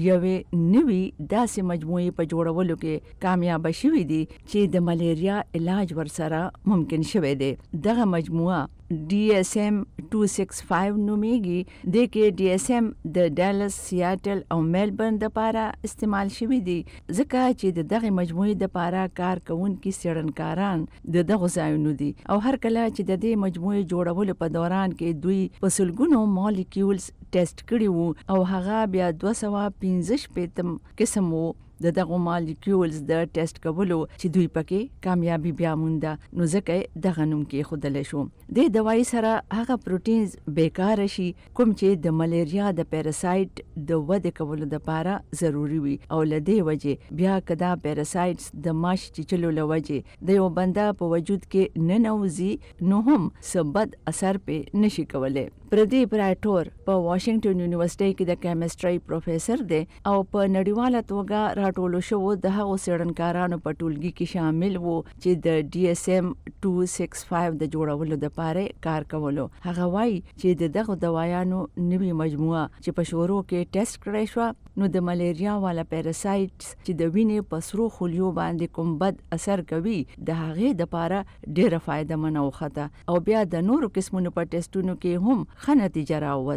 یوې نوې داسې مجموعې په جوړولو کې کامیابه شوي دي چې د ملیریا علاج ورسره ممکن شوی دی. دغه مجموعه ډي ایس ایم ټو سکس فایو نومیږي. د کې ډي ایس ایم د ډالس، سیاټل او میلبرن دپاره استعمال شوي دي ځکه چې د دغه مجموعې دپاره کار کوونکي څېړنکاران د دغو ځایونو دي او هر کله چې د دې مجموعې جوړولو په دوران کې دوی په سلګونو مالیکیولز ټیسټ کړي وو او هغه بیا دوه سوه پنځه شپېتم قسم وو د دغو مالیکیولز د ټیسټ کولو چې دوی پکې کامیابي بیا مونده، نو ځکه دغه نوم کېښودلی شو. دې دوایي سره هغه پروټینز بیکاره شي کوم چې د ملیریا د پیراسایټ د ودې کولو دپاره ضروري وي او له دې وجې بیا که دا پیراسایټس د ماش چیچلو له وجې د یو بنده په وجود کې ننوځي نو هم څه بد اثر پې نشي کولی. پردیپ رایټور په واشنګټن یونیورسټۍ کې د کیمسټرۍ پروفیسر دی او په نړیواله توګه راټولو شوو د هغو څېړنکارانو په ټولګي کې شامل وو چې د ډي ایس ایم ټو سکس فایو د جوړولو دپاره کار کولو. هغه وایي چې د دغو دوایانو نوې مجموعه چې په شورو کې ټیسټ کړی شوه نو د ملیریا والا پیراسایټس چې د وینې په سرو خلیو باندې کوم بد اثر کوي د هغې دپاره ډېره فایده منه وخته او بیا د نورو قسمونو په ټیسټونو کې هم ښه نتیجه راووته.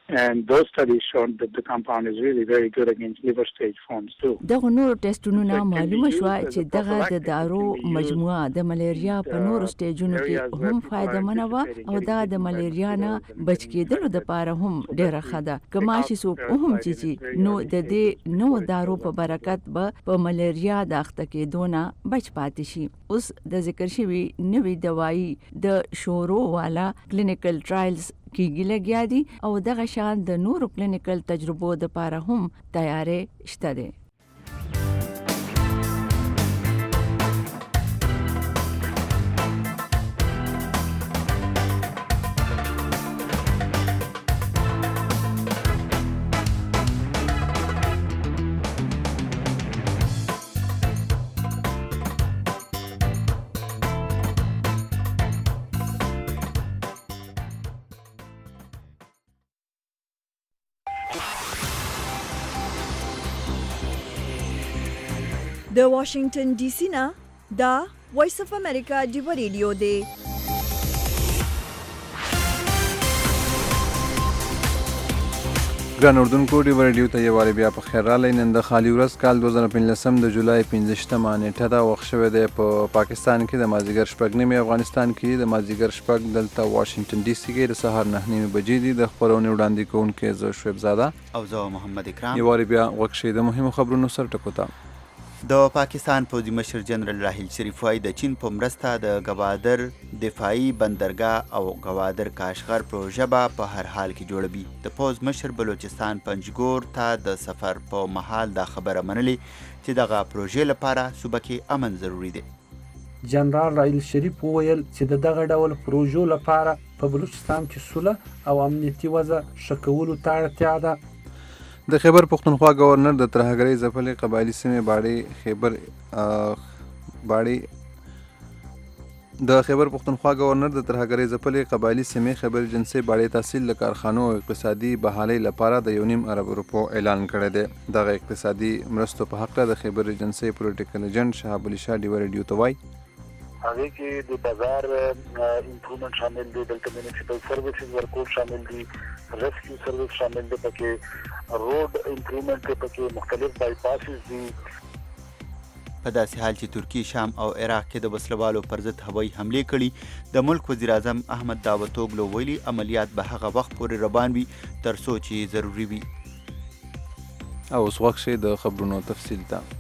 And those studies showed that the compound is really very good against liver stage forms too. دغه نورو ټیسټونو نه معلومه شوه چې دغه د دارو مجموعه د ملیریا په نورو سټیجونو کې هم فایدهمنه وه او دا د ملیریا نه بچ کېدلو دپاره هم ډېره ښه ده. که ماشي څوک هم چې نو د دې نوو دارو په برکت به په ملیریا د اخته کېدو نه بچ پاتې شي. اوس د ذکر شوي نوې دوایي د شورو والا کلینیکل ټرایلز کېږي لګیا دي او دغه شان د نورو کلینیکل تجربو دپاره هم تیارې شته دی. د واشنگټن ډي سي نه دا وایس اف امریکا ډیو ریډیو دی. ګران اردوونکو ډیو ریډیو ته یو وارې بیا په خیر راغلی. نن د خالي ورځ کال دوه زره پنځلسم د جولای پنځه نیټه ده. وخت شوی دی په پاکستان کې د مازدیګر شپږ نیمې، افغانستان کې د مازدیګر شپږ، دلته واشنگټن ډي سي کې د سهار نهه نیمې بجې دي. د خپرونې وړاندې کوونکی زه شعیب زاده او زه محمد اکرام. یو وارې بیا غوږ شئ د مهمو خبرونو سر ټکو ته. د پاکستان پوځي مشر جنرال راحیل شریف وایي د چین په مرسته د ګوادر دفاعي بندرګاه او ګوادر کاشغر پروژه به په هر حال کې جوړوي. د پوځ مشر بلوچستان پنجګور ته د سفر په مهال دا خبره منلې چې دغه پروژې لپاره صوبه کې امن ضروري دی. جنرال راحیل شریف وویل چې د دغه ډول پروژو لپاره په بلوچستان کې سوله او امنیتي وضع ښه کولو ته اړتیا ده. د خیبر پښتونخوا گورنر د ترهګرۍ ځپلې قبایلي سیمې باړې خیبر باړې د خیبر پښتونخوا گورنر د ترهګرۍ ځپلې قبایلي سیمې خیبر جنسي باړې تحصیل له کارخانو او اقتصادي بحالۍ لپاره د یو نیم ارب روپو اعلان کړی دی. دغه اقتصادي مرستو په حق د خیبر جنسي پولیټیکل ایجنټ شهاب علي شاه ډیو ریډیو ته وایي هغه کې د بازار امپروومنت شامل دي، دلته میونسپل سرویسز ورکول شامل دي، ریسکیو سرویس شامل دي، پکې روډ امپروومنت پکې مختلف بای پاسز دي. په داسې حال چې ترکیه، شام او عراق کې د وسلوالو پر ضد هوایي حملې کړي، د ملک وزیر اعظم احمد داوطوګلو ویلي عملیات به هغه وخت پورې روان وي تر څو چې ضروري وي. او اوس وخت شي د خبرونو تفصیل ته.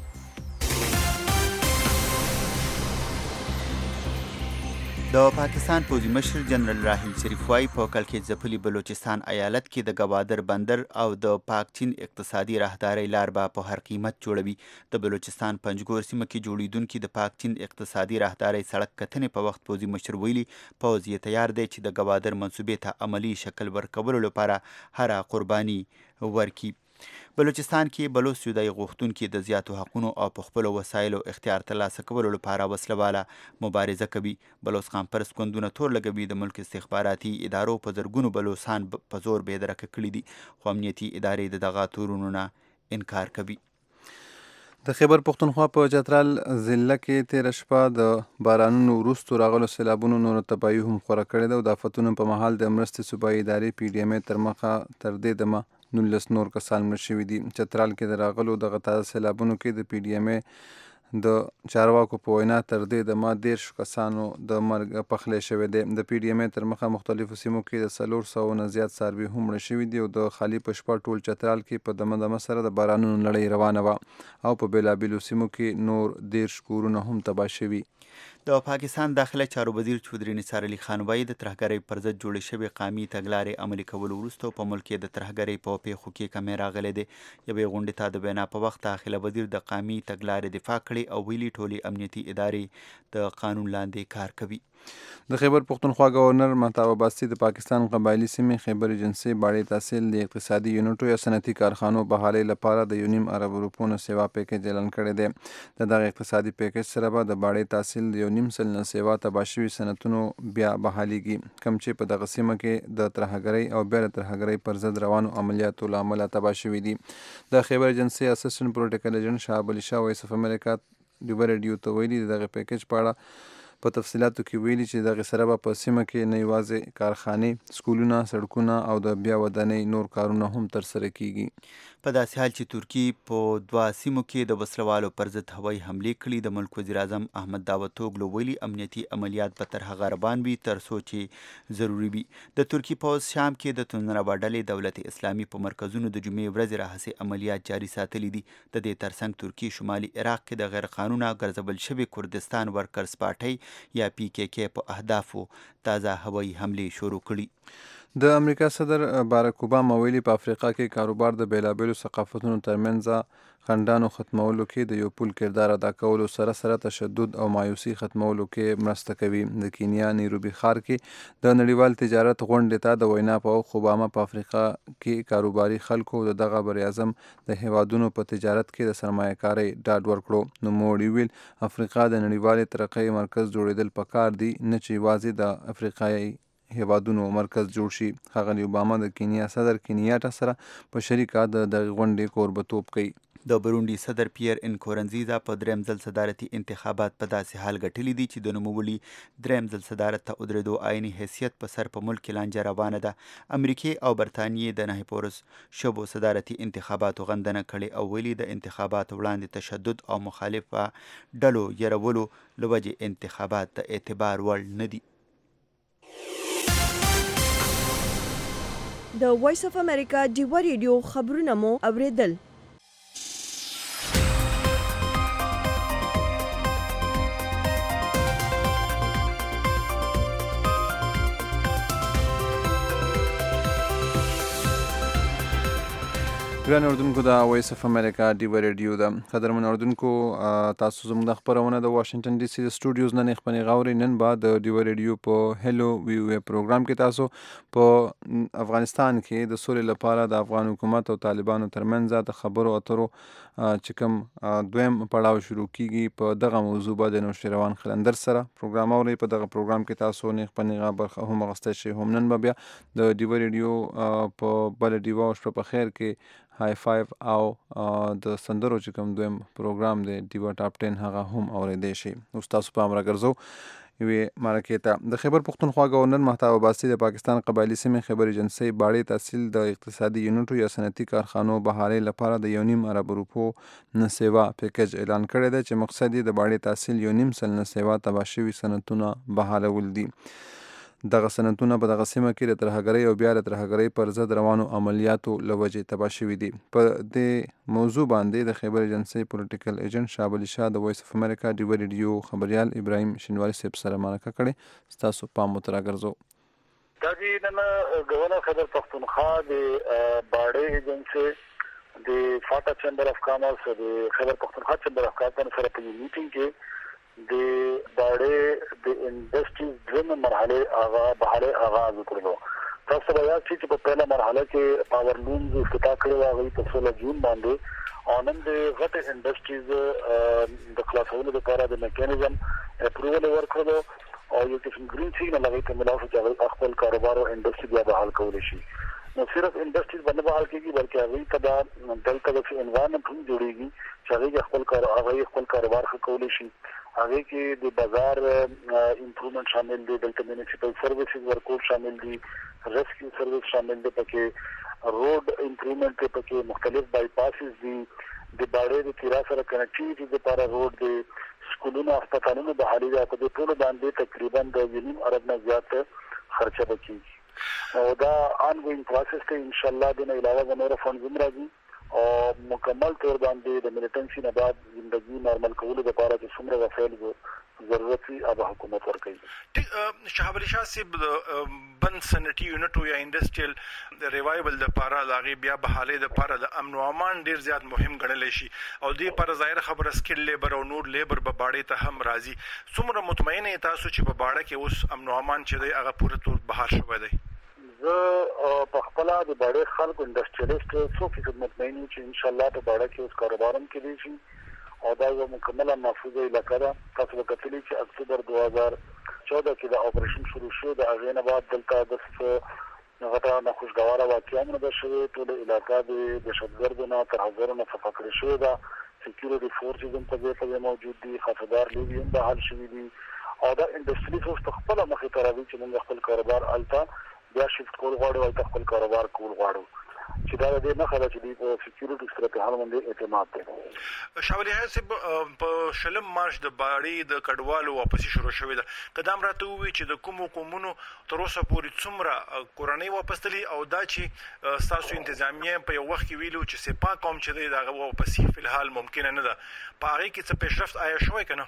د پاکستان پوځي مشر جنرال راحیل شریف وایي په کلکې ځپلي بلوچستان ایالت کې د ګوادر بندر او د پاک چین اقتصادي راهدارۍ لار به په هر قیمت جوړوي. د بلوچستان پنجګور سیمه کې جوړیدونکي د پاک چین اقتصادي راهدارۍ سړک کتنې په وخت پوځي مشر ویلي پوځ یې تیار دی چې د ګوادر منصوبې ته عملي شکل ورکولو لپاره هره قرباني ورکړي. بلوچستان کې بلوچ سودای غوښتونکي د زیاتو حقونو او په خپلو وسایلو اختیار ترلاسه کولو لپاره وسله مبارزه کوي. بلوچ خان پرست ګوندونه تور لګوي. د ملک استخباراتي ادارو په زرګونو بلوچستان په زور بېدرکه کړي دي، خو امنیتي ادارې د دغه تورونو نه انکار کوي. د خیبر پښتونخوا په چترال ضلع کې تېره شپه د بارانونو وروستو راغلو سیلابونو نورو تباهي هم خوره کړې ده او د آفتونو په مهال د مرستې صوبایي ادارې پی ډي ایم ای تر مخه تر دې دمه نولس نور کسان مړه شوي دي. چترال کې د راغلو دغه تازه سیلابونو کې د پی ډي ایم ای د چارواکو په وینا تر دې دمه دېرش کسانو د مرګ پخلی شوی دی. د پی ډي ایم ای تر مخه مختلفو سیمو کې د څلور سوو نه زیات څاروي هم مړه شوي دي او د خالي په شپه ټول چترال کې په دمه دمه سره د بارانونو لړۍ روانه وه او په بېلابېلو سیمو کې نور دېرش کورونه هم تباه شوي. د پاکستان داخله چارو وزیر چودري نثار علي خان وایي د ترهګرۍ پر ضد جوړې شوې قامي تګلارې عملي کولو وروسته په ملک کې د ترهګرۍ په پیښو کې کمی راغلی دی. یوې غونډې ته د وینا په وخت داخله وزیر د قامي تګلارې دفاع کړې او ویلي ټولې امنیتي ادارې د قانون لاندې کار کوي. د خیبر پښتونخوا گورنر مهتاب عباسي د پاکستان قبایلي سیمې خیبر جنسي باړې تحصیل د اقتصادي یونټو یا صنعتي کارخانو بحالۍ لپاره د یو نیم ارب روپو نه سیوا پیکیج اعلان کړی دی. د دغه اقتصادي پیکیج سره به د باړې تحصیل د یو نیم سل نه سیوا تباه شوي صنعتونو بیا بحالېږي، کوم چې په دغه سیمه کې د ترهګرۍ او بیا د ترهګرۍ پر ضد روانو عملیاتو له امله تباه شوي دي. د خیبر جنسي اسسټنټ پولیټیکل ایجنټ شهاب علي شاه وایس اف امریکا ډیو ریډیو ته ویلي د دغه پیکیج په اړه په تفصیلاتو کې ویلي چې دغه سره به په سیمه کې نه یوازې کارخانې، سکولونه، سړکونه او د بیا ودانۍ نور کارونه هم ترسره کیږي. په داسې حال چې ترکیې په دوه سیمو کې د وسلوالو پر ضد هوایي حملې کړي، د ملک وزیر اعظم احمد داوطوغلو ویلي امنیتي عملیات به تر هغه روان وي تر څو چې ضروري وي. د ترکیې پوځ شام کې د توندربا ډلې دولت اسلامي په مرکزونو د جمعې ورځې راهیسې عملیات جاري ساتلي دي. د دې ترڅنګ ترکیې شمالي عراق کې د غیر قانونه ګرځول شوي کردستان ورکرز پارټۍ یا پی کې کې په اهدافو تازه هوایي حملې شروع کړي. د امریکا صدر باراک اوباما ویلي په افریقا کې کاروبار د بیلابیلو ثقافتونو ترمنځ خنډانو ختمولو کې د یو پول کردار ادا کولو سره سره تشدد او مایوسي ختمولو کې مرسته کوي. د کینیا نیروبي ښار کې د نړیوال تجارت غونډې ته د وینا په وخت اوباما په افریقا کې کاروباري خلکو د دغه بریاعظم د هیوادونو په تجارت کې د سرمایه کارۍ ډاډ ورکړو. نوموړي ویل افریقا د نړیوالې ترقۍ مرکز جوړېدل پکار دي، نه چې یوازې د افریقایي هیوادونو مرکز جوړ شي. ښاغلي اوباما د کینیا صدر کینیاټا سره په شریکه د دغه غونډې کوربتوب کوي. د برونډي صدر پیر انکورنزیزا په دریم ځل صدارتي انتخابات په داسې حال ګټلي دي چې د نوموړي دریم ځل صدارت ته ودرېدو عیني حیثیت په سر په ملک کې لانجه روانه ده. امریکې او برطانیې د نهه پورس شوبو صدارتي انتخاباتو غندنه کړې او ویلي د انتخاباتو وړاندې تشدد او مخالفه ډلو یرولو له وجې انتخابات د اعتبار وړ نه دي. د وایس اف امریکا ډیوا ریډیو خبرونه مو اوریدل. ګران اردوونکو د وایس اف امریکا ډیوا ریډیو ده. قدرمن اردوونکو تاسو زموږ د خبرونه د واشنگټن ډي سي د سټوډیوز نه خپنې غاوري. نن بعد د ډیوا ریډیو په هلو ویو پروګرام کې تاسو په افغانستان کې د سولې لپاره د افغان حکومت او طالبانو ترمنځ د خبرو اترو چې کوم دویم پړاو شروع کیږي په دغه موضوع باندې نوشیروان خلندر سره پروګرام اوري. په دغه پروګرام کې تاسو نه خپنې برخه هم غوښتل شي. هم نن بیا د ډیوا ریډیو په بل ډیوا شپه په خیر کې های فایو او د سندرو چې کوم دویم پروګرام دی ډیوا ټاپ ټن هغه هم اورېدی شي. اوس تاسو په امر ګرځو یوې مرکې ته. د خیبر پښتونخوا گورنر مهتاب عباسي د پاکستان قبایلي سیمې خیبر ایجنسۍ باړې تحصیل د اقتصادي یونټو یا صنعتي کارخانو بحالۍ لپاره د یو نیم ارب روپو نسیوا پیکج اعلان کړی دی چې مقصد یې د باړې تحصیل یو نیم سل نسیوا تباه شوي صنعتونه بحالول دي. دغه صنعتونه په دغه سیمه کې د ترهګرۍ او بیا د ترهګرۍ پر ضد روانو عملیاتو له وجې تباه شوي دي. په دې موضوع باندې د خیبر ایجنسۍ پولیټیکل ایجنټ شاه ولی شاه د وایس اف امریکا ډیوا ریډیو خبریال ابراهیم شینواري صاحب سره مرکه کړې. ستاسو پام ورته راګرځو. دا چې نن ګورنر خیبر پښتونخوا د باړې ایجنسۍ د فاټا چیمبر اف کامرس د خیبر پښتونخوا چیمبر اف کامرس سره په میټینګ کې د باړې د انډسټریز دویمه مرحله هغه بحاله آغاز وکړو. تاسو به یاد شئ چې په پیله مرحله کې پاور لومز افتتاح کړی و هغه په سولہ جون باندې او نن د غټ انډسټریز د خلاصولو لپاره د میکانیزم اپروول ورکړو او یو قسم ګرین سیګنال هغه ته ملاو چې خپل کاروبار او انډسټری بیا بحال کولی شي. نو صرف انډسټریز باندې بحال کیږي بلکې هغه ته دا دلته د انوایرنمنت هم جوړیږي چې هغه خپل کار هغه خپل کاروبار ښه کولی شي. هغه کې د بازار امپروومنت شامل دي، دلته میونسپل سرویسز ورکول شامل دي، ریسکیو سرویس شامل دي، پکې روډ امپروومنت کې پکې مختلف بای پاسز دي، د باړې د تیرا سره کنیکټیویټي لپاره روډ دي، سکولونو هسپتالونو بحالي ده. په دې ټول باندې تقریبا د ونیم ارب نه زیات خرچه وکړي او دا آنګوینګ پروسس ته ان شاء الله د نه علاوه د نور فنډز هم راځي او مکمل طور باندې د ملیټنسي نه بعد زندگی نارمل کولو لپاره چې څومره وسایل ضرورت وي هغه حکومت ورکوي. شاه ولی شاه صاحب بند صنعتي یونټ یا انډسټریل ریوایول د لپاره لاغي بیا بحالې د لپاره د امن او امان ډیر زیات مهم ګڼل شي او دې پر ظاهر خبره سکل لیبر او نور لیبر به باړې ته هم راځي. څومره مطمئن تاسو چې په باړه کې اوس امن او امان چې دی هغه پوره طور بهار شوی دی؟ زه په خپل د باړې خلکو انډسټریالیست څو فیصد مطمئن یم چې ان شاء الله په باړه کې اوس کاروبار هم کېدی شي او دا یو مکمله محفوظه علاقه ده. تاسو به کتلی چې اکتوبر دوه هزار چودہ کې د اپریشن شروع شو، د هغې نه بعد دلته د غټه ناخوشګواره واقعه هم ده شوې. ټول علاقه د دهشتګردو نه ترهګرو نه صفا کړې شوې ده. سکیورټي فورسز هم په دې موجود دي، خفدار لوبي هم بحال شوي دي او دا انډستریز اوس په خپل مخې ته راځي چې موږ خپل کاروبار الته بیا شفت کول غواړو او خپل کاروبار کول غواړو چې دا د نه خلا چې په سکیورټي سره په حال باندې اعتماد دی. شاولي حساب په شلم مارچ د باړې د کډوالو واپسی شروع شوې ده. قدم راته وی چې د کومو کومونو تر اوسه پورې څومره کورنۍ واپس تللی او دا چې تاسو انتظامیه په یو وخت کې ویلو چې سپا قوم چې دی دا واپسی په الحال ممکن نه ده. په هغه کې څه پیشرفت آیا شوی کنه؟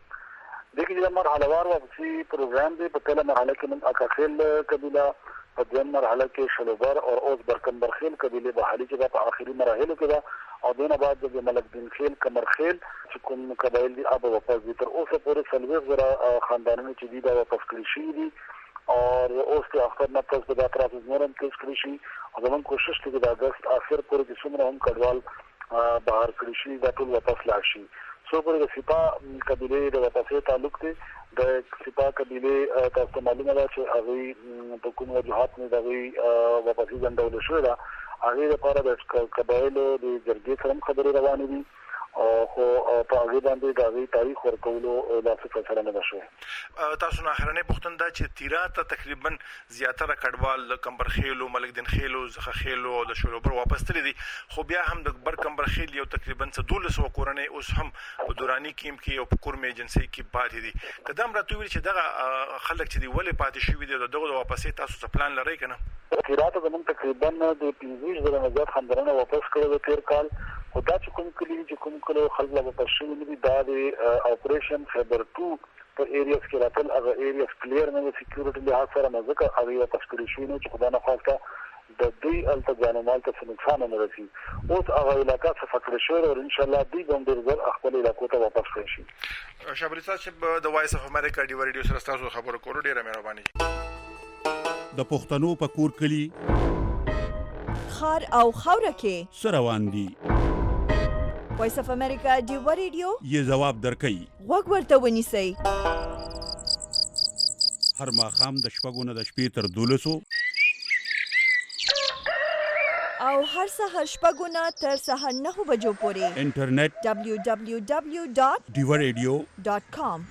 دغه د مرحله وار واپسی پروګرام دی. په پیله مرحله کې موږ اکاخیل قبیله، په دویم مرحله کې شلوبر او اوس برکمبرخیل قبیله بحالي چې په آخري مراحلو کې ده او دونه بعد د ملک دین خیل کمرخیل چې کوم قبایل دي اب واپس دي. تر اوسه پورې څلور زره خاندانونه چې دي دا واپس کړي شي دي او اوس په اخر نه پس د پروسس نورم کې کړي شي او زموږ کوشش دی چې د اگست اخر پورې چې څومره هم کډوال بهر کړي شي دا ټول واپس لاړ شي. سو پر د سپا قبیله د واپسې تعلق دی. د سپا قبیله تاسو معلومه ده چې هغه په کوم وجوهات نه دغه واپسې ځندول شو دا هغه لپاره د قبایلو د جرګې سره خبرې روانې دي او خو په هغه باندې د تاریخ ورکولو د فیصله نه شوه. تاسو نه اخرنه پوښتنه ده چې تیراته تقریبا زیاتره کډوال کمبرخیل او ملک دین خیل او زخه خیل او د شلوبر واپس تللی دي خو بیا هم د بر کمبرخیل یو تقریبا دولس کورنۍ اوس هم په دوراني کیم کې او په کورم ایجنسی کې پاتې دي. قدم راته ویل چې دغه خلک چې دی ولې پاتې شوی دي دغه د واپسې تاسو څه پلان لرئ کنه؟ تیراته زموږ تقریبا د پنځه زره نه زیات خاندانونه واپس کړل تیر کال. او دا چې کوم کلی چې کوم کلی خلک لا واپس شوي دي دا د اپریشن خیبر ټو په ایریاز کې راتل هغه ایریاز کلیر نه سکیورټي لحاظ سره نه ځکه هغه واپس کړی شوي نو چې خدای نه خواسته د دې الته جانمال ته څه نقصان نه رسي. اوس هغه علاقه څخه فکر شوی او ان شاء الله دې ګوند ډیر خپل علاقو ته واپس کړی شي. شابري صاحب د وایس اف امریکا دی ریډیو سره تاسو خبرو کولو ډیره مهرباني. د پښتنو په کور کلی خار او خوره کې سروان دي. وایس اف امریکا دی ریډیو یې جواب درکړي. وګ ورته ونیسئ. هر ماښام د شپږو نه د شپې تر دولسو او هر سهار شپږو نه تر سهار نهو بجو پورې انټرنیټ دبلیو دبلیو دبلیو ډاټ ډیو ریډیو ډاټ کام.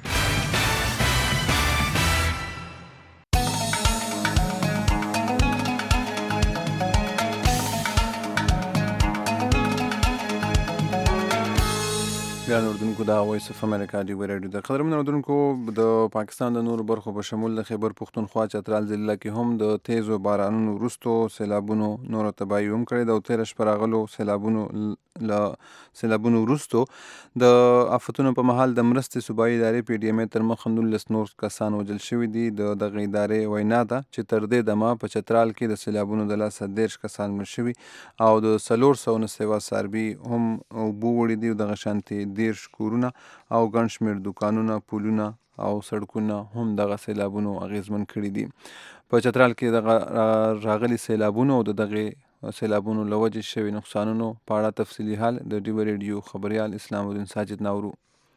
ګران اردوونکو دا وایس اف امریکا دی ریډیو د قدرمن اردوونکو د پاکستان د نورو برخو په شمول د خیبر پښتونخوا چترال ضلع کې هم د تیزو بارانونو وروسته سیلابونو نور تباہي هم کړې ده او تیر شپه راغلو سیلابونو ل سیلابونو وروسته د آفتونو په مهال د مرستې صوبایي ادارې پی ډي ایم تر مخ نولس نور کسان وژل شوي دي. د دغه ادارې وینا ده چې تر دې دمه په چترال کې د سیلابونو د لاسه دېرش کسان مړه شوي او د څلور سوه نه سوه څاروي هم اوبه وړي دي. دغه شانتې دېرش کورونه او ګڼ شمېر دوکانونه، پلونه او سړکونه هم دغه سیلابونو اغیزمن کړي دي. په چترال کې دغه راغلي سیلابونو او د دغه سیلابونو له وجې شوي نقصانونو په اړه تفصیلي حال د ډیو ریډیو خبریال اسلام الدین ساجد ناورو.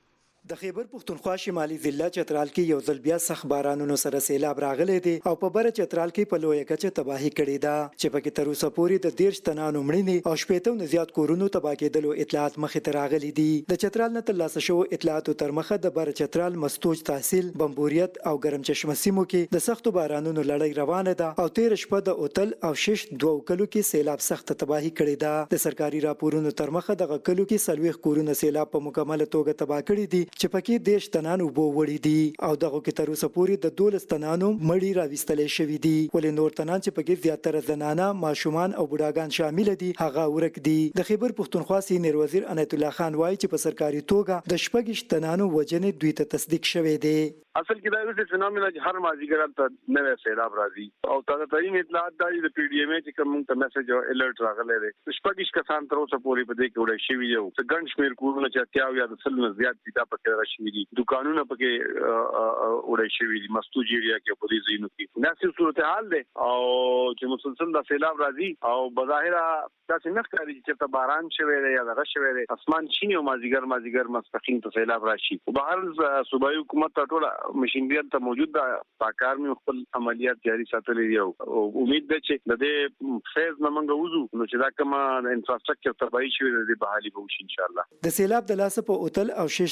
د خیبر پښتونخوا شمالي ضلع چترال کې یو ځل بیا سخت بارانونو سره سیلاب راغلی دی او په بره چترال کې په لویه کچه تباهي کړې ده چې پکې تر اوسه پورې د دېرش تنانو مړینې او شپېته نه زیات کورونو تباه کېدلو اطلاعات مخې ته راغلي دي. د چترال نه ترلاسه شوو اطلاعاتو تر مخه د بره چترال مستوج تحصیل، بمبوریت او ګرم چشمه سیمو کې د سختو بارانونو لړۍ روانه ده او تیر شپه د اوتل او شش دوه کلو کې سیلاب سخت تباهي کړې ده. د سرکاري راپورونو تر مخه دغه کلو کې څلوېښت کورونه سیلاب په مکمله توګه تباه کړي دي چې پکې دېرش تنان اوبه وړي دي او دغه کې تر اوسه پورې د دولس تنانو مړي راویستلې شوي دي ولې نور تنان چې پکې زیاتره زنانه، ماشومان او بوډاګان شامل دي هغه ورک دي. د خیبر پښتونخوا سینیر وزیر عنایت الله خان وایي چې په سرکاري توګه د شپږ تنانو وجنې دوی ته تصدیق شوی دی. اصل کې دا یو څه فینومینا چې هر مازیګر ته نوې سیلاب راځي او تازه ترین اطلاعات دا د پی ډي ایم چې کوم ته میسج او الرټ راغلی دی. شپږ کسان تر اوسه پورې په دې کې وړي شوي دي. څه ګڼ شمېر کورونه چې اتیا او یا د سل نه زیات دي دا پکې راشي دي. دکانونه پکې وړي شوي دي مستوج ایریا کې په دې ځینو کې. ناسي صورتحال دی او چې مسلسل دا سیلاب راځي او بظاهره داسې نه ښکاري چې ته باران شوی دی یا دغه شوی دی، اسمان شین او مازیګر مازیګر مستقیم ته سیلاب راشي. بهر صوبایي حکومت ته ټوله مشینریت ته موجود ده، پاکار مې خپل عملیات جاري ساتلې دي او امید ده چې د دې فیز نه موږ وځو نو چې دا کومه انفراستراکچر تباهي شوی دی بحالي به وشي ان شاء الله. د سیلاب د لاسه په اوتل او ششت کې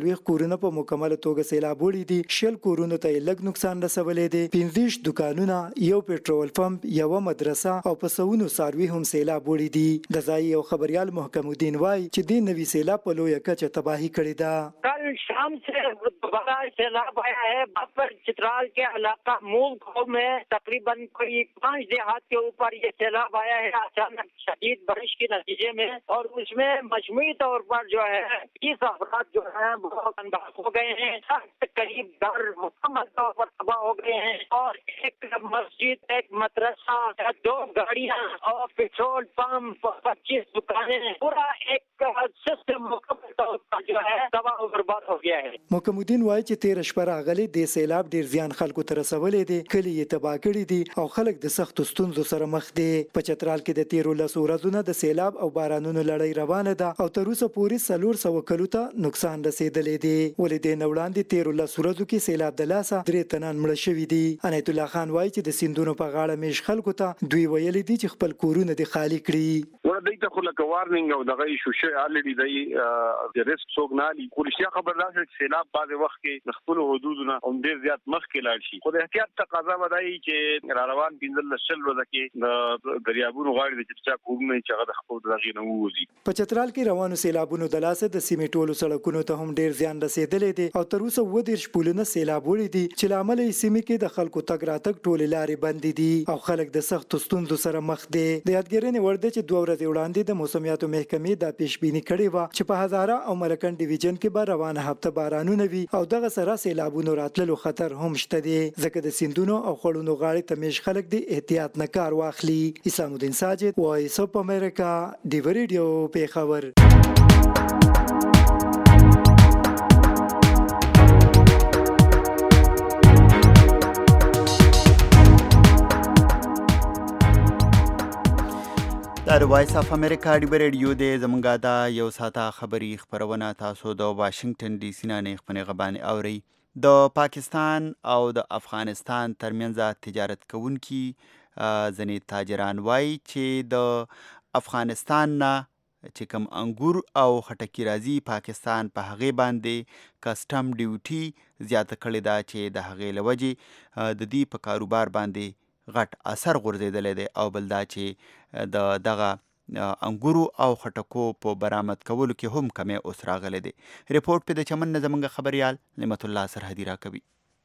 څلوېښت کورونه په مکمله توګه سیلاب وړي دي. شل کورونو ته یې لږ نقصان رسولی دی. پنځه دېرش دکانونه، یو پټرول پمپ، یوه مدرسه او په سوونو څاروي هم سیلاب وړي دي. د ځایي او خبریال محکم الدین وایي چې دې نوي سیلاب په لویه کچه تباهي کړې ده. कल शाम से दोबारा सैलाब आया है। बापर चित्राल के इलाका मूल गांव में तकरीबन कोई पांच देहात के ऊपर ये सैलाब आया है अचानक शदीद बारिश के नतीजे में, और उसमें मजमूई तौर पर जो है बीस अफराद जो है बहुत अंदाज हो गए हैं। करीब घर मुकम्मल तौर पर तबाह हो गए हैं, और एक मस्जिद, एक मदरसा, दो गाड़ियाँ और पेट्रोल पंप, पच्चीस दुकानें, पूरा एक सिस्टम मुकम्मल तौर पर जो है तबाह और बर्बाद हो गया है। محکم الدین وایي چې تېره شپه راغلی د سیلاب ډېر زیان خلکو ته رسولی دی. کلي یې تباه کړي دي او خلک د سختو ستونزو سره مخ دي. په چترال کې د تېرو لسو ورځو نه د سیلاب او بارانونو لړۍ روانه ده او تر اوسه پورې څلور سوه کلو ته نقصان رسېدلی دی. ولې دې نه وړاندې تېرو لسو ورځو کې سیلاب د لاسه درې تنان مړه شوي دي. عنایت الله خان وایي چې د سیندونو په غاړه میشت خلکو ته دوی ویلي دي چې خپل کورونه دې خالي کړي. ور دوی ته خو لکه وارنینګ او دغه ایشو شوی الریډي دی د ریسک څوک نه لي. خو رښتیا خبردار شي چې سیلاب بعضې وخت کې د خپلو حدودونه هم ډېر زیات مخکې لاړ شي. خو د احتیاط تقاضا به دا وي چې را روان پنځلس شل ورځه کې د دریابونو غاړې د چې چا کورونه چې هغه د خپل د هغې نه ووځي. په چترال کې روانو سیلابونو د لاسه د سیمې ټولو سړکونو ته هم ډېر زیان رسېدلی دی او تر اوسه اووه دېرش پلونه سیلاب وړي دي چې له امله یې سیمې کې د خلکو تګ راتګ ټولې لارې بندې دي او خلک د سختو ستونزو سره مخ دي. د یادګیرنې وړ دی چې دوه ورځې وړاندې د موسمیاتو محکمې دا پیشبیني کړې وه چې په هزاره او ملکن ډیویژن کې به روانه هفته بارانونه وي او دغه سره سیلابونو راتللو خطر هم شته دی، ځکه د سیندونو او خړونو غاړې ته میش خلک د احتیاط نه کار واخلي. اسلام الدین ساجد، وایس اف امریکا، ډیو ریډیو، پیښور. دا د وایس اف امریکا ډیو ریډیو دی. زمونږ دا یو ساعته خبري خپرونه تاسو د واشنگټن ډي سي نه خپرې غبانې اورئ. د پاکستان او د افغانستان ترمنځ تجارت کوونکي ځینې تاجران وایي چې د افغانستان نه چې کوم انګور او خټکي راځي پاکستان په هغې باندې کسټم ډیوټي زیاته کړې ده چې د هغې له وجې د دې په کاروبار باندې غټ اثر غورځېدلی دی او بل دا چې د دغه انګورو او خټکو په برآمد کولو کې هم کمی اوس راغلی دی. ریپورټ په د چمن نه زموږ خبریال نعمت الله سرحدي راکوي.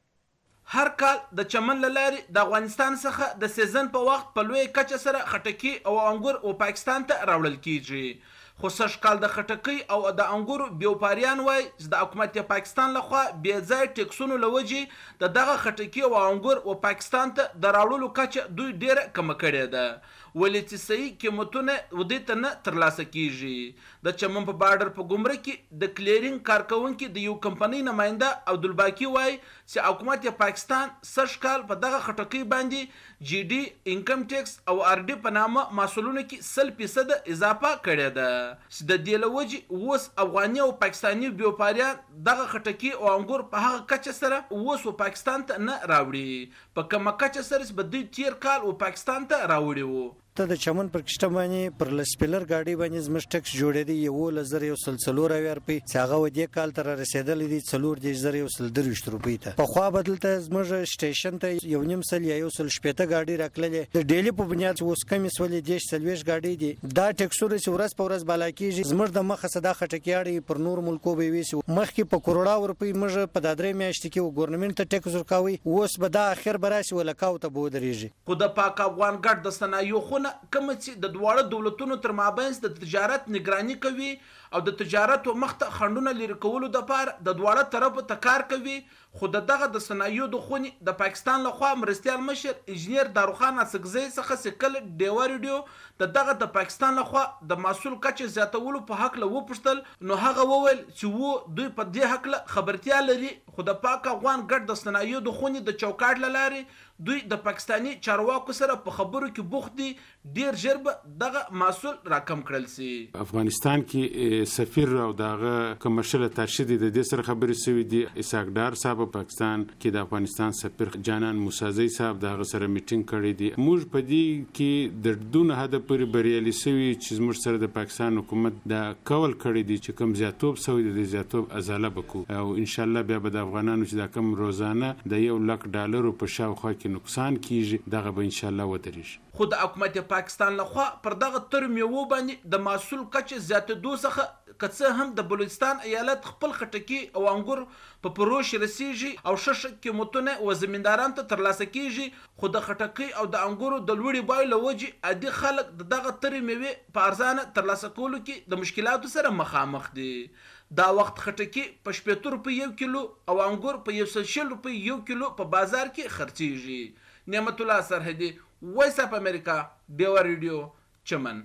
هر کال د چمن له لارې د افغانستان څخه د سیزن په وخت په لوی کچه سره خټکي او انګور او پاکستان ته راوړل کیږي. خو سږ کال د خټکۍ او د انګورو بیوپاریان وایي چې د حکومت پاکستان لخوا بې ځایه ټیکسونو له وجې د دغه خټکي او انګور او پاکستان ته د راوړلو کچه دوی ډیره کمه کړې ده، ولې چې صحیح قیمتونه ودې ته نه ترلاسه کیږي. د چمن په بارډر په ګمرک کې د کلیرینګ کارکونکي د یو کمپنۍ نماینده عبدالباقي وایي چې حکومت پاکستان سږ کال په دغه خټکۍ باندې جی ډي، انکم ټیکس او آر ډي په نامه محصولونو کې سل فیصد اضافه کړې ده. چې د دې له وجې اوس افغاني او پاکستاني بیوپاریان دغه خټکي او انګور په هغه کچه سره اوس و پاکستان ته نه راوړي، په کومه کچه سره چې به دوی تیر کال و پاکستان ته راوړي وو. ته د چمن پر کشته باندې پر لسپیلر گاډي باندې زموږ ټکس جوړېدی یو لزر یو سل څلور اویا روپۍ چې هغه و دې کال ته رسېدلی دي څلور دېرش زره یو سل درویشت روپۍ ته. پخوا به دلته زموږ سټیشن ته یو نیم سل یا یو سل شپېته گاډي راکللې د ډیلي په بنیاد چې اوس کمې سولې دېرش څلوېښت گاډي دي. دا ټکسونه چې ورځ په ورځ بالا کېږي زموږ د مخه څه دا خټکیاړي پر نور ملکو به یې ویسي. مخکې په کروړه روپۍ موږ په دا درې میاشتې کې ګورنمنټ ته ټکس ورکوئ، اوس به دا اخر به راسي ولکاو ته به ودرېږي. خو د پاک افغان ګډ د صنایعو خونه کومه چې د دواړه دولتونو تر مابینځ د تجارت نگراني کوي او د تجارت و مخته خنډونه لرې کولو دپاره د دواړه طرفو ته کار کوي. خو د دغه د صنایعو د خونې د پاکستان لخوا مرستیال مشر انجینیر داروخان اڅکزی څخه چې کله ډیوه ریډیو د دغه د پاکستان لخوا د محصول کچې زیاتولو په هکله وپوښتل، نو هغه وویل چې و دوی په دې هکله خبرتیا لري، خو د پاک افغان ګډ د صنایعو د خونې د چوکاټ له لارې دوی د پاکستاني چارواکو سره په خبرو کې بوخت دي ډیر ژر به دغه محصول راکم کړل سي. افغانستان کې سفیر او دغه کمرشل ترشد د دې سره خبرې سوي دي. اسحاق ډار صاحب په پاکستان کې د افغانستان سفیر جانان موسازی صاحب دغه سره میټینګ کړی دی. موږ په دې کې د دونه هدف پورې بریالي سوي چې موږ سره د پاکستان حکومت د کول کړی دی چې کوم زیاتوب سوي د زیاتوب ازاله وکړو او ان شاء الله بیا به د افغانانو چې دا کم روزانه د یو لک ډالرو په شاوخوا کې نقصان کیږي دغه به ان شاء الله ودرېږي. خو د حکومت پاکستان لخوا پر دغه تر میوو باندې د محصول کچې زیاتېدو څخه که څه هم د بلوچستان ایالت خپل خټکي او انګور په پروش رسیږي او ښه قیمتونه و زمیندارانو ته ترلاسه کیږي، خو د خټکي او د انګورو د لوړې بیې له وجې عادي خلک د دغه ترې میوې په ارزانه ترلاسه کولو کې د مشکلاتو سره مخامخ دي. دا وخت خټکي په شپېته روپۍ یو کیلو او انګور په یو سل شل روپۍ یو کیلو په بازار کې خرڅیږي. نعمت الله سرحدي، وایس اف امریکا، بیوا ریډیو، چمن.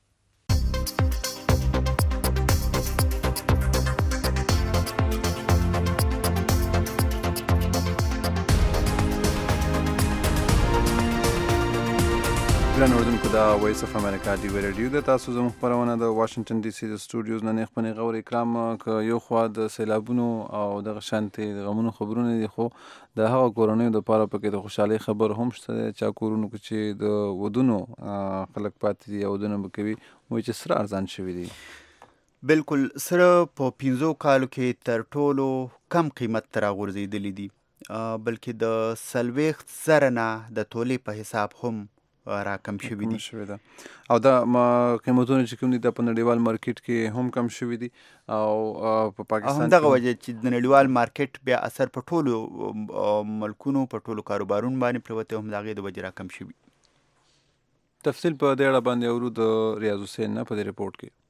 ګران اردوونکو دا وایس اف امریکا دی ریډیو د تاسو زموږ خپرونه د واشنگټن ډي سي د سټوډیوز نه خپل غوړ اکرام ک یو خوا د سیلابونو او د شانتي د غمونو خبرونه دي، خو د هغه کورونو د پاره پکې د خوشحالي خبر هم شته چې کورونو کې چې د ودونو خلک پاتې دي او ودونه بکوي وایي چې سره ارزان شوی دي. بالکل سره په پنځو کالو کې تر ټولو کم قیمت تر غورځېدلی دي، بلکې د څلوېښت زره نه د تولې په حساب هم را کم شوي دي او دا قیمتونه چې کوم دي د په نړیوال مارکیټ کې هم کم شوي دي او په پاکستان هم دغه وجه چې د نړیوال مارکیټ بیا اثر په ټولو ملکونو په ټولو کاروبارونو باندې پروت هم د هغې د وجې را کم شوي. تفصیل په دې اړه باندې اورو د ریاض حسین نه په دې رپورټ کې.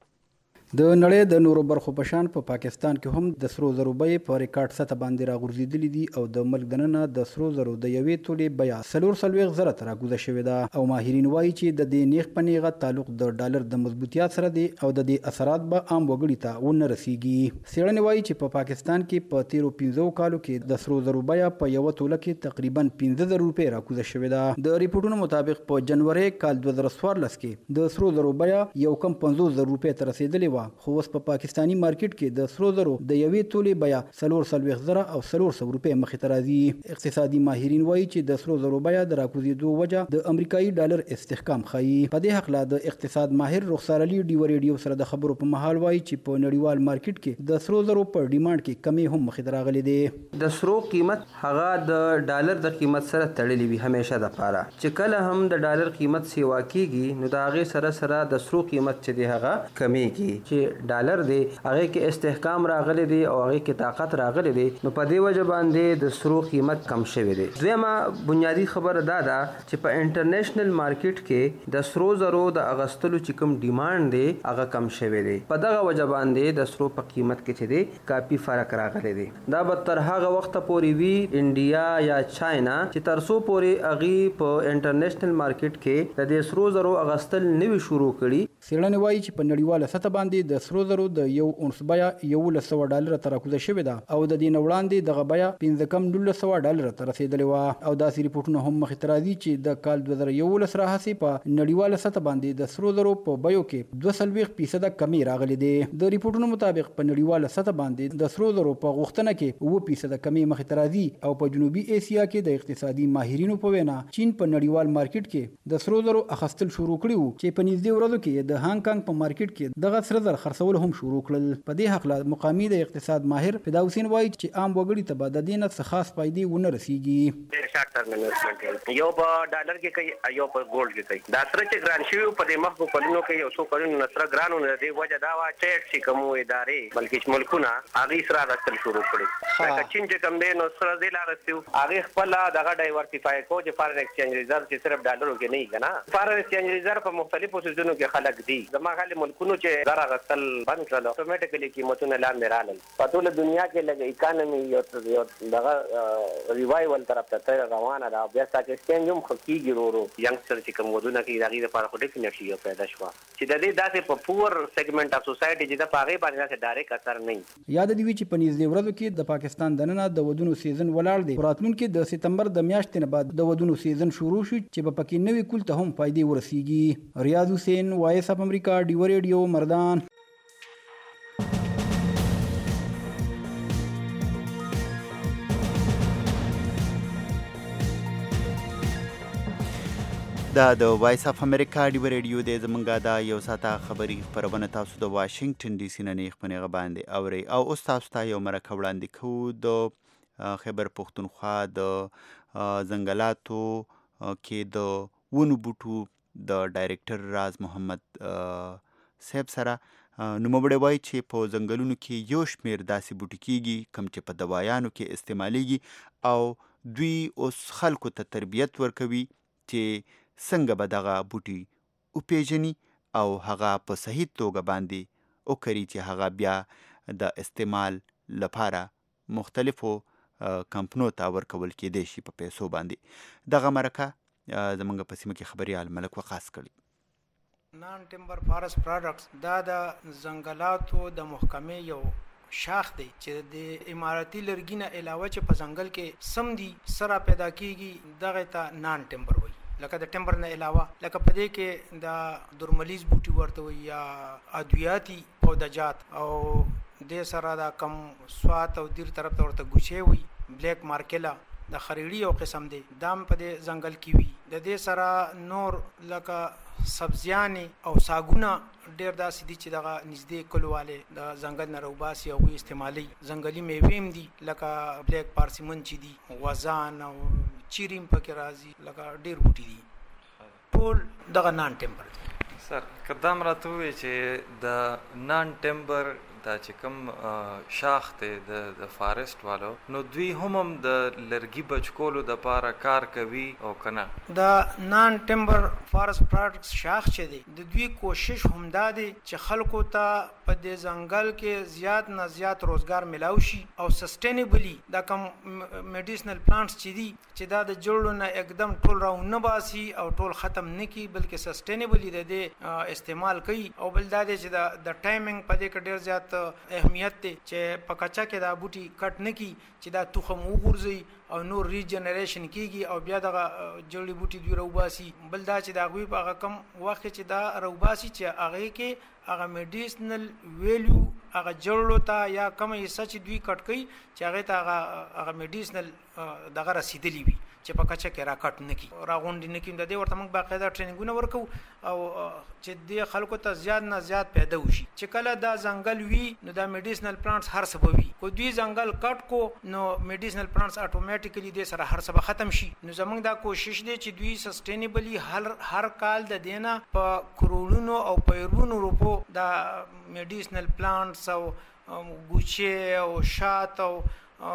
د نړۍ د نورو برخو په شان په پاکستان کې هم د سرو زرو بیې په ریکارډ سطح باندې راغورځېدلې دي او د ملک دننه د سرو زرو د یوې تولې بیه څلور څلوېښت زره ته راکوزه شوې ده او ماهرین وایي چې د دې نیغ په نیغه تعلق د ډالر د مضبوطیت سره دی او د دې اثرات به عام وګړي ته ونه رسیږي. څېړنې وایي چې په پاکستان کې په تیرو پنځو کالو کې د سرو زرو بیه په یوه توله کې تقریبا پنځه زره روپۍ راکوزه شوې ده. د ریپورټونو مطابق په جنوري کال دوه زره څوارلس کې د سرو زرو بیه یو کم پنځوس زره روپۍ ته رسېدلې وه، خو اوس په پاکستاني مارکیټ کې د سرو زرو د یوې تولې بیه څلور څلوېښت زره او څلور سوه روپۍ مخې ته راځي. اقتصادي ماهرین وایي چې د سرو زرو بیه د راکوزېدو وجه د امریکایي ډالر استحکام ښیي. په دې هکله د اقتصاد ماهر رخسار علي ډیو ریډیو سره د خبرو په مهال وایي چې په نړیوال مارکیټ کې د سرو زرو په ډیمانډ کې کمی هم مخې ته راغلی دی. د سرو قیمت هغه د ډالر د قیمت سره تړلی وي همیشه د پاره، چې کله هم د ډالر قیمت سیوا کیږي نو د هغې سره سره د سرو قیمت چې دی هغه کمیږي. چې ډالر دی هغه کې استحکام راغلی دی او هغه کې طاقت راغلی دی، نو په دې وجه باندې د سرو قیمت کم شوی دی. دویمه بنیادی خبره دا ده چې په انټرنیشنل مارکیټ کې د سرو زرو د اغستلو چې کوم ډیمانډ دی هغه کم شوی دی. په دغه وجه باندې د سرو په قیمت کې چې دی کافي فرق راغلی دی. دا به تر هغه وخته پورې وي انډیا یا چاینا چې تر څو پورې هغې په انټرنیشنل مارکیټ کې د دې سرو زرو اغستل نه وي شروع کړي. څېړنې وایي چې په نړیواله سطح باندې د سرو زرو د یو اونس بیه یولس سوه ډالره ته راکوزه شوې ده او د دې نه وړاندې دغه بیه پنځه کم نولس سوه ډالره ته رسېدلې وه. او داسې ریپورټونه هم مخې ته راځي چې د کال دوه زره یولس راهیسې په نړیواله سطح باندې د سرو زرو په بیو کې دوه څلوېښت فیصده کمي راغلې دی. د ریپورټونو مطابق په نړیواله سطح باندې د سرو زرو په غوښتنه کې اووه فیصده کمي مخې ته راځي او په جنوبي اسیا کې د اقتصادي ماهرینو په وینا چین په نړیوال مارکیټ کې د سرو زرو اخیستل شروع کړي وو چې په نږدې ورځو کې د هانګ کانګ په مارکیټ کې دغه سره زر خرڅول هم شروع کړل. په دې هکله مقامي د اقتصاد ماهر فدا حسین وایي چې عام وګړي ته به د دې نه څه خاص فایدې ونه رسیږي. شارټ ټرم انویسټمنټ یو په ډالر کې کوي یو په ګولډ کې کوي. دا سره چې ګران شوي په دې مخکو کلونو کې یو څو کلونو نه سره ګرانو نه دی وجه دا وه چې چې کوم ادارې بلکې ملکونه هغې سره راغستل شروع کړي. لکه چین چې کوم دی نو سره دې لا رسي هغې خپله دغه ډایورسیفای کو چې فارن ایکسچینج ریزرو چې صرف ډالرو کې نه وي که نه. فارن ایکسچینج ریزرو په مختلفو څیزونو کې خلک نقدي زما خالي ملکونو چې زرا غسل بند کړل اتوماتیکلی قیمتونه لاندې رالل په ټول دنیا کې لګ اکانومي یو دغه ریوایول طرف ته روانه ده بیا پاکستان هم خکېږي ورو ینګستر چې کوم ودونه کې دغه لپاره خو ډیفینټلی یو پیدا شو چې د دې داسې په پور سیګمنټ اف سوسایټي چې د پاغې باندې داسې ډایرکټ اثر نه یاد دی چې په نږدې ورځو کې د پاکستان دننه د ودونو سیزن ولاړ دی راتلونکي د سپتمبر د میاشتې نه بعد د ودونو سیزن شروع شو چې په پکې نوې کول ته هم فائدې ورسیږي ریاض حسین وایس اف امریکا ډیو ریډیو مردان دا د وایس اف امریکا ډیو ریډیو د زمونږه دا یو ساته خبري خبرونه تاسو د واشنگټن ډي سي نه نه خبرونه باندې اوري او اوس تاسو ته یو مرکه وړاندې کوو د خیبر پختونخوا د ځنګلاتو کې د ونو بوټو د ډایریکټر راز محمد صاحب سره نوموړی وایي چې په ځنګلونو کې یو شمېر داسې بوټي کېږي کوم چې په دوایانو کې استعمالیږي او دوی اوس خلکو ته تربیت ورکوي چې څنګه به دغه بوټي وپیژني او هغه په صحیح توګه باندې وکړي چې هغه بیا د استعمال لپاره مختلفو کمپنو ته ورکول کېدای شي په پیسو باندې دغه مرکه زموږ په سیمه کې خبريال ملک وقاص کړي نان ټمبر فارست پروډکټس دا د ځنګلاتو د محکمې یو شاخ دی چې د اماراتي لرګي نه علاوه چې په ځنګل کې سم دي سره پیدا کیږي دغه ته نان ټمبر وایي لکه د ټمبر نه علاوه لکه په دې کې د درملیز بوټي ورته وي یا ادویاتي پودجات او د سره د کم سوات او دیر طرف ته ورته ګوشي وي بلیک مارکلا د خریړی یو قسم دی دام په دې ځنګل کې وي د دې سره نور لکه سبزیانې او ساګونه ډېر داسې دي چې دغه نږدې کلواله د ځنګل نه روباسي او استعمالي ځنګلي میوې هم دي لکه بلیک پارسیمن چې دي وزان او چیریم پکې راځي لکه ډېر بوټي دي ټول دغه نان ټمبر دي سر قدام راته وی چې د نان ټمبر دا چې کوم شاخ دی د فارست والو نو دوی هم هم د لرګي بچکولو د پاره کار کوي او کنه د نان ټمبر فارست پروډکټس شاخ چې دی د دوی کوشش هم دا دی چې خلکو ته په دې ځنګل کې زیات نه زیات روزګار ملاو شي او سسټینبلی دا کوم میډیسنل پلانټس چې دي چې دا د جوړو نه एकदम ټول راو نه باسي او ټول ختم نه کی بلکې سسټینبلی د دې استعمال کوي او بل دا دی چې د ټایمینګ په دې کې ډیر زیات اهمیت دی چې په کچا کې دا بوټي کټ نه کی چې دا تخم وګرځي او نور ریجنریشن کیږي او بیا دغه جوړي بوټي دوی روباسي بل دا چې دا غوي په هغه کم وخت چې دا روباسي چې هغه کې هغه میډیسنل ویلیو هغه جوړو ته یا کوم یې سچ دوی کټ کوي چې هغه ته هغه هغه میډیسنل دغه رسیدلی وي چې په کچا کې راکټ نه کی راغونډ نه کی د دې ورته موږ باقاعده ټریننګونه ورکو او چې د خلکو ته زیات نه زیات پیدا وشي چې کله دا ځنګل وي نو دا میډیسنل پلانټس هر څه وي کو دوی ځنګل کټ کو نو میډیسنل پلانټس اتوماتیکلی د سره هر څه ختم شي نو زموږ دا کوشش دی چې دوی سسټینبلی هر هر کال د دینه په کروڑونو او پیرونو روپو دا میډیسنل پلانټس او ګوچه او شات او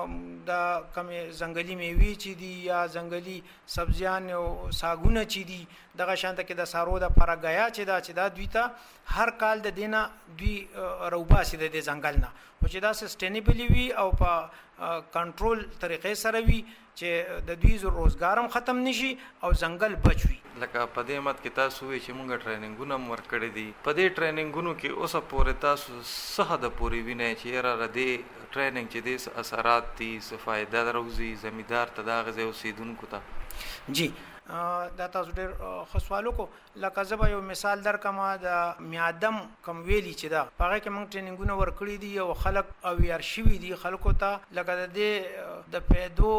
دا کمی ځنګلي میوې چې دي یا ځنګلي سبزیان او ساګونه چې دي دغه شانته کې د سارو د پرګایا چې دا چې دا دوی ته هر کال د دینه دوی روباسي د ځنګل نه او چې دا سسټینبلی وي او په کنټرول طریقې سره وي چې د دوی روزګار هم ختم نشي او ځنګل بچ وي لکه په دې مت کې تاسو وی چې مونږ ټریننګونه مور کړی دي په دې ټریننګونو کې اوسه پورې تاسو صحه د پوری ویني چې را ردی ټریننګ چې دې اثرات دي صفایده دروزي زمیدار ته دا غزه اوسیدونکو ته جی دا تاسو ډېر ښه سوال وکړو لکه زه به یو مثال درکم د میادم کم ویلي چې دا په هغه کې موږ ټریننګونه ورکړي دي او خلک اویار شوي دي خلکو ته لکه د دې د پیدو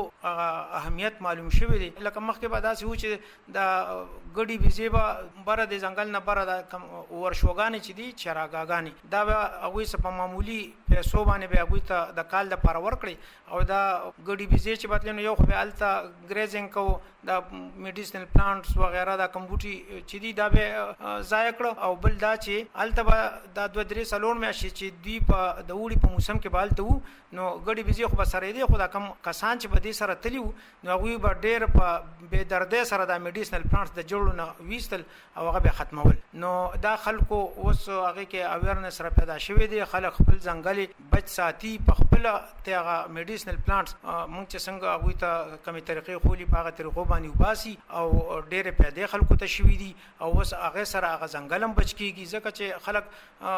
اهمیت معلوم شوی دی لکه مخکې به داسې و چې د ګډي بيزي به بره د ځنګل نه بره د کم ورشوګانې چې دي چراګاګانې دا به هغوی څه په معمولي پیسو باندې به هغوی ته د کال دپاره ورکړي او دا ګډي بيزي چې به تللی نو یو خو به هلته ګریزینګ کوو دا میډیسنل پلانټس وغیرہ دا کمبوټي چې دی دا به ضایع کړ او بل دا چې التبه دا دوه درې سلون میاشتې چې دی په د وړي په موسم کې بالته وو نو ګډي بيزي خو بسره دی خو دا کم کسان چې په دې سره تلیو نو هغه به ډېر په بے دردۍ سره دا میډیسنل پلانټس د جوړو نه ویستل او هغه به ختمول نو دا خلکو اوس هغه کې اویرنس را پیدا شوی دی خلک خپل ځنګل بچ ساتي په خپل ته میډیسنل پلانټس مونږ چې څنګه هغه ته کومې طریقې خولي په هغه طریقو باندې وباسي او ډېر پیدا خلکو ته شوی دي او اوس هغه سره هغه ځنګلم بچ کیږي ځکه چې خلک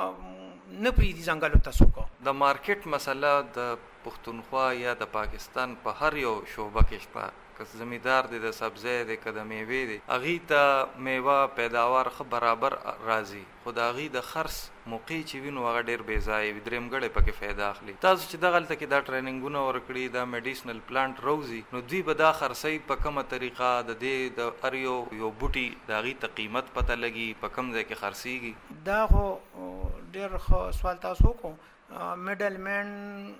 نه پریدي ځنګل ته سوکو د مارکیټ مسله د پښتونخوا یا د پاکستان په هر یو شوبه کې شته که زمیدار دی د سبزی دی که د میوې دی هغې ته میوه پیداوار ښه برابر راځي خو د هغې د خرڅ موقع چې وي نو هغه ډېر بې ځایه وي درېمګړی پکې فایده اخلي تاسو چې دغلته کې دا ټریننګونه ورکړي دا میډیسنل پلانټ روزي نو دوی به دا خرڅوي په کومه طریقه د دې د هر یو یو بوټي د هغې ته قیمت پته لګي په کوم ځای کې خرڅېږي دا خو ډېر ښه سوال تاسو وکړو میډل مین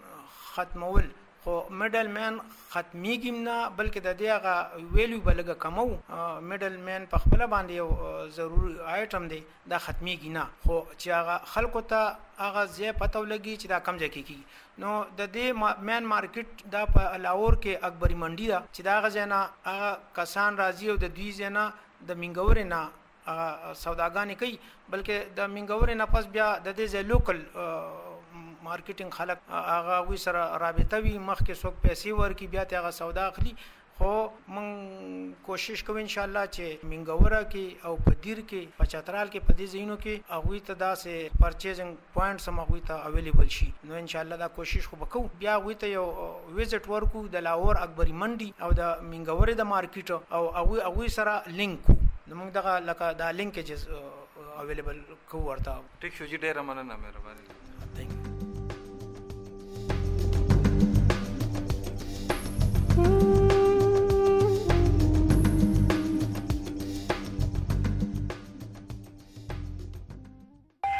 ختمول خو میډل مین ختمیږي نه بلکې د دې هغه ویلیو به لږه کمو میډل مین په خپله باندې یو ضروري آیټم دی دا ختمیږي نه خو چې هغه خلکو ته هغه ځای پته ولګي چې دا کم ځای کې کېږي نو د دې مین مارکیټ دا په لاهور کې اکبري منډي ده چې دا هغه ځای نه هغه کسان راځي او د دوی ځای نه د منګورې نه سوداګانې کوي بلکې د منګورې نه پس بیا د دې ځای لوکل مارکیټینګ خلک هغه وی سره رابطه وي مخکې څوک پیسې ورکړي بیا ته هغه سودا اخلي خو مونږ کوشش کوو ان شاء الله چې منګوره کې او په دیر کې په چترال کې په دې ځایونو کې هغوی ته داسې پرچیزنګ پوینټس هم هغوی ته اویلیبل شي نو ان شاء الله دا کوشش خو وکړو بیا هغوی ته یو ویزټ ورکو د لاهور اکبري منډي او د منګورې د مارکیټ او هغوی هغوی سره لینک کو نو موږ دغه لکه دا لینکیجز اویلیبل کوو ورته ټیک شو جی ډېره مننه مهرباني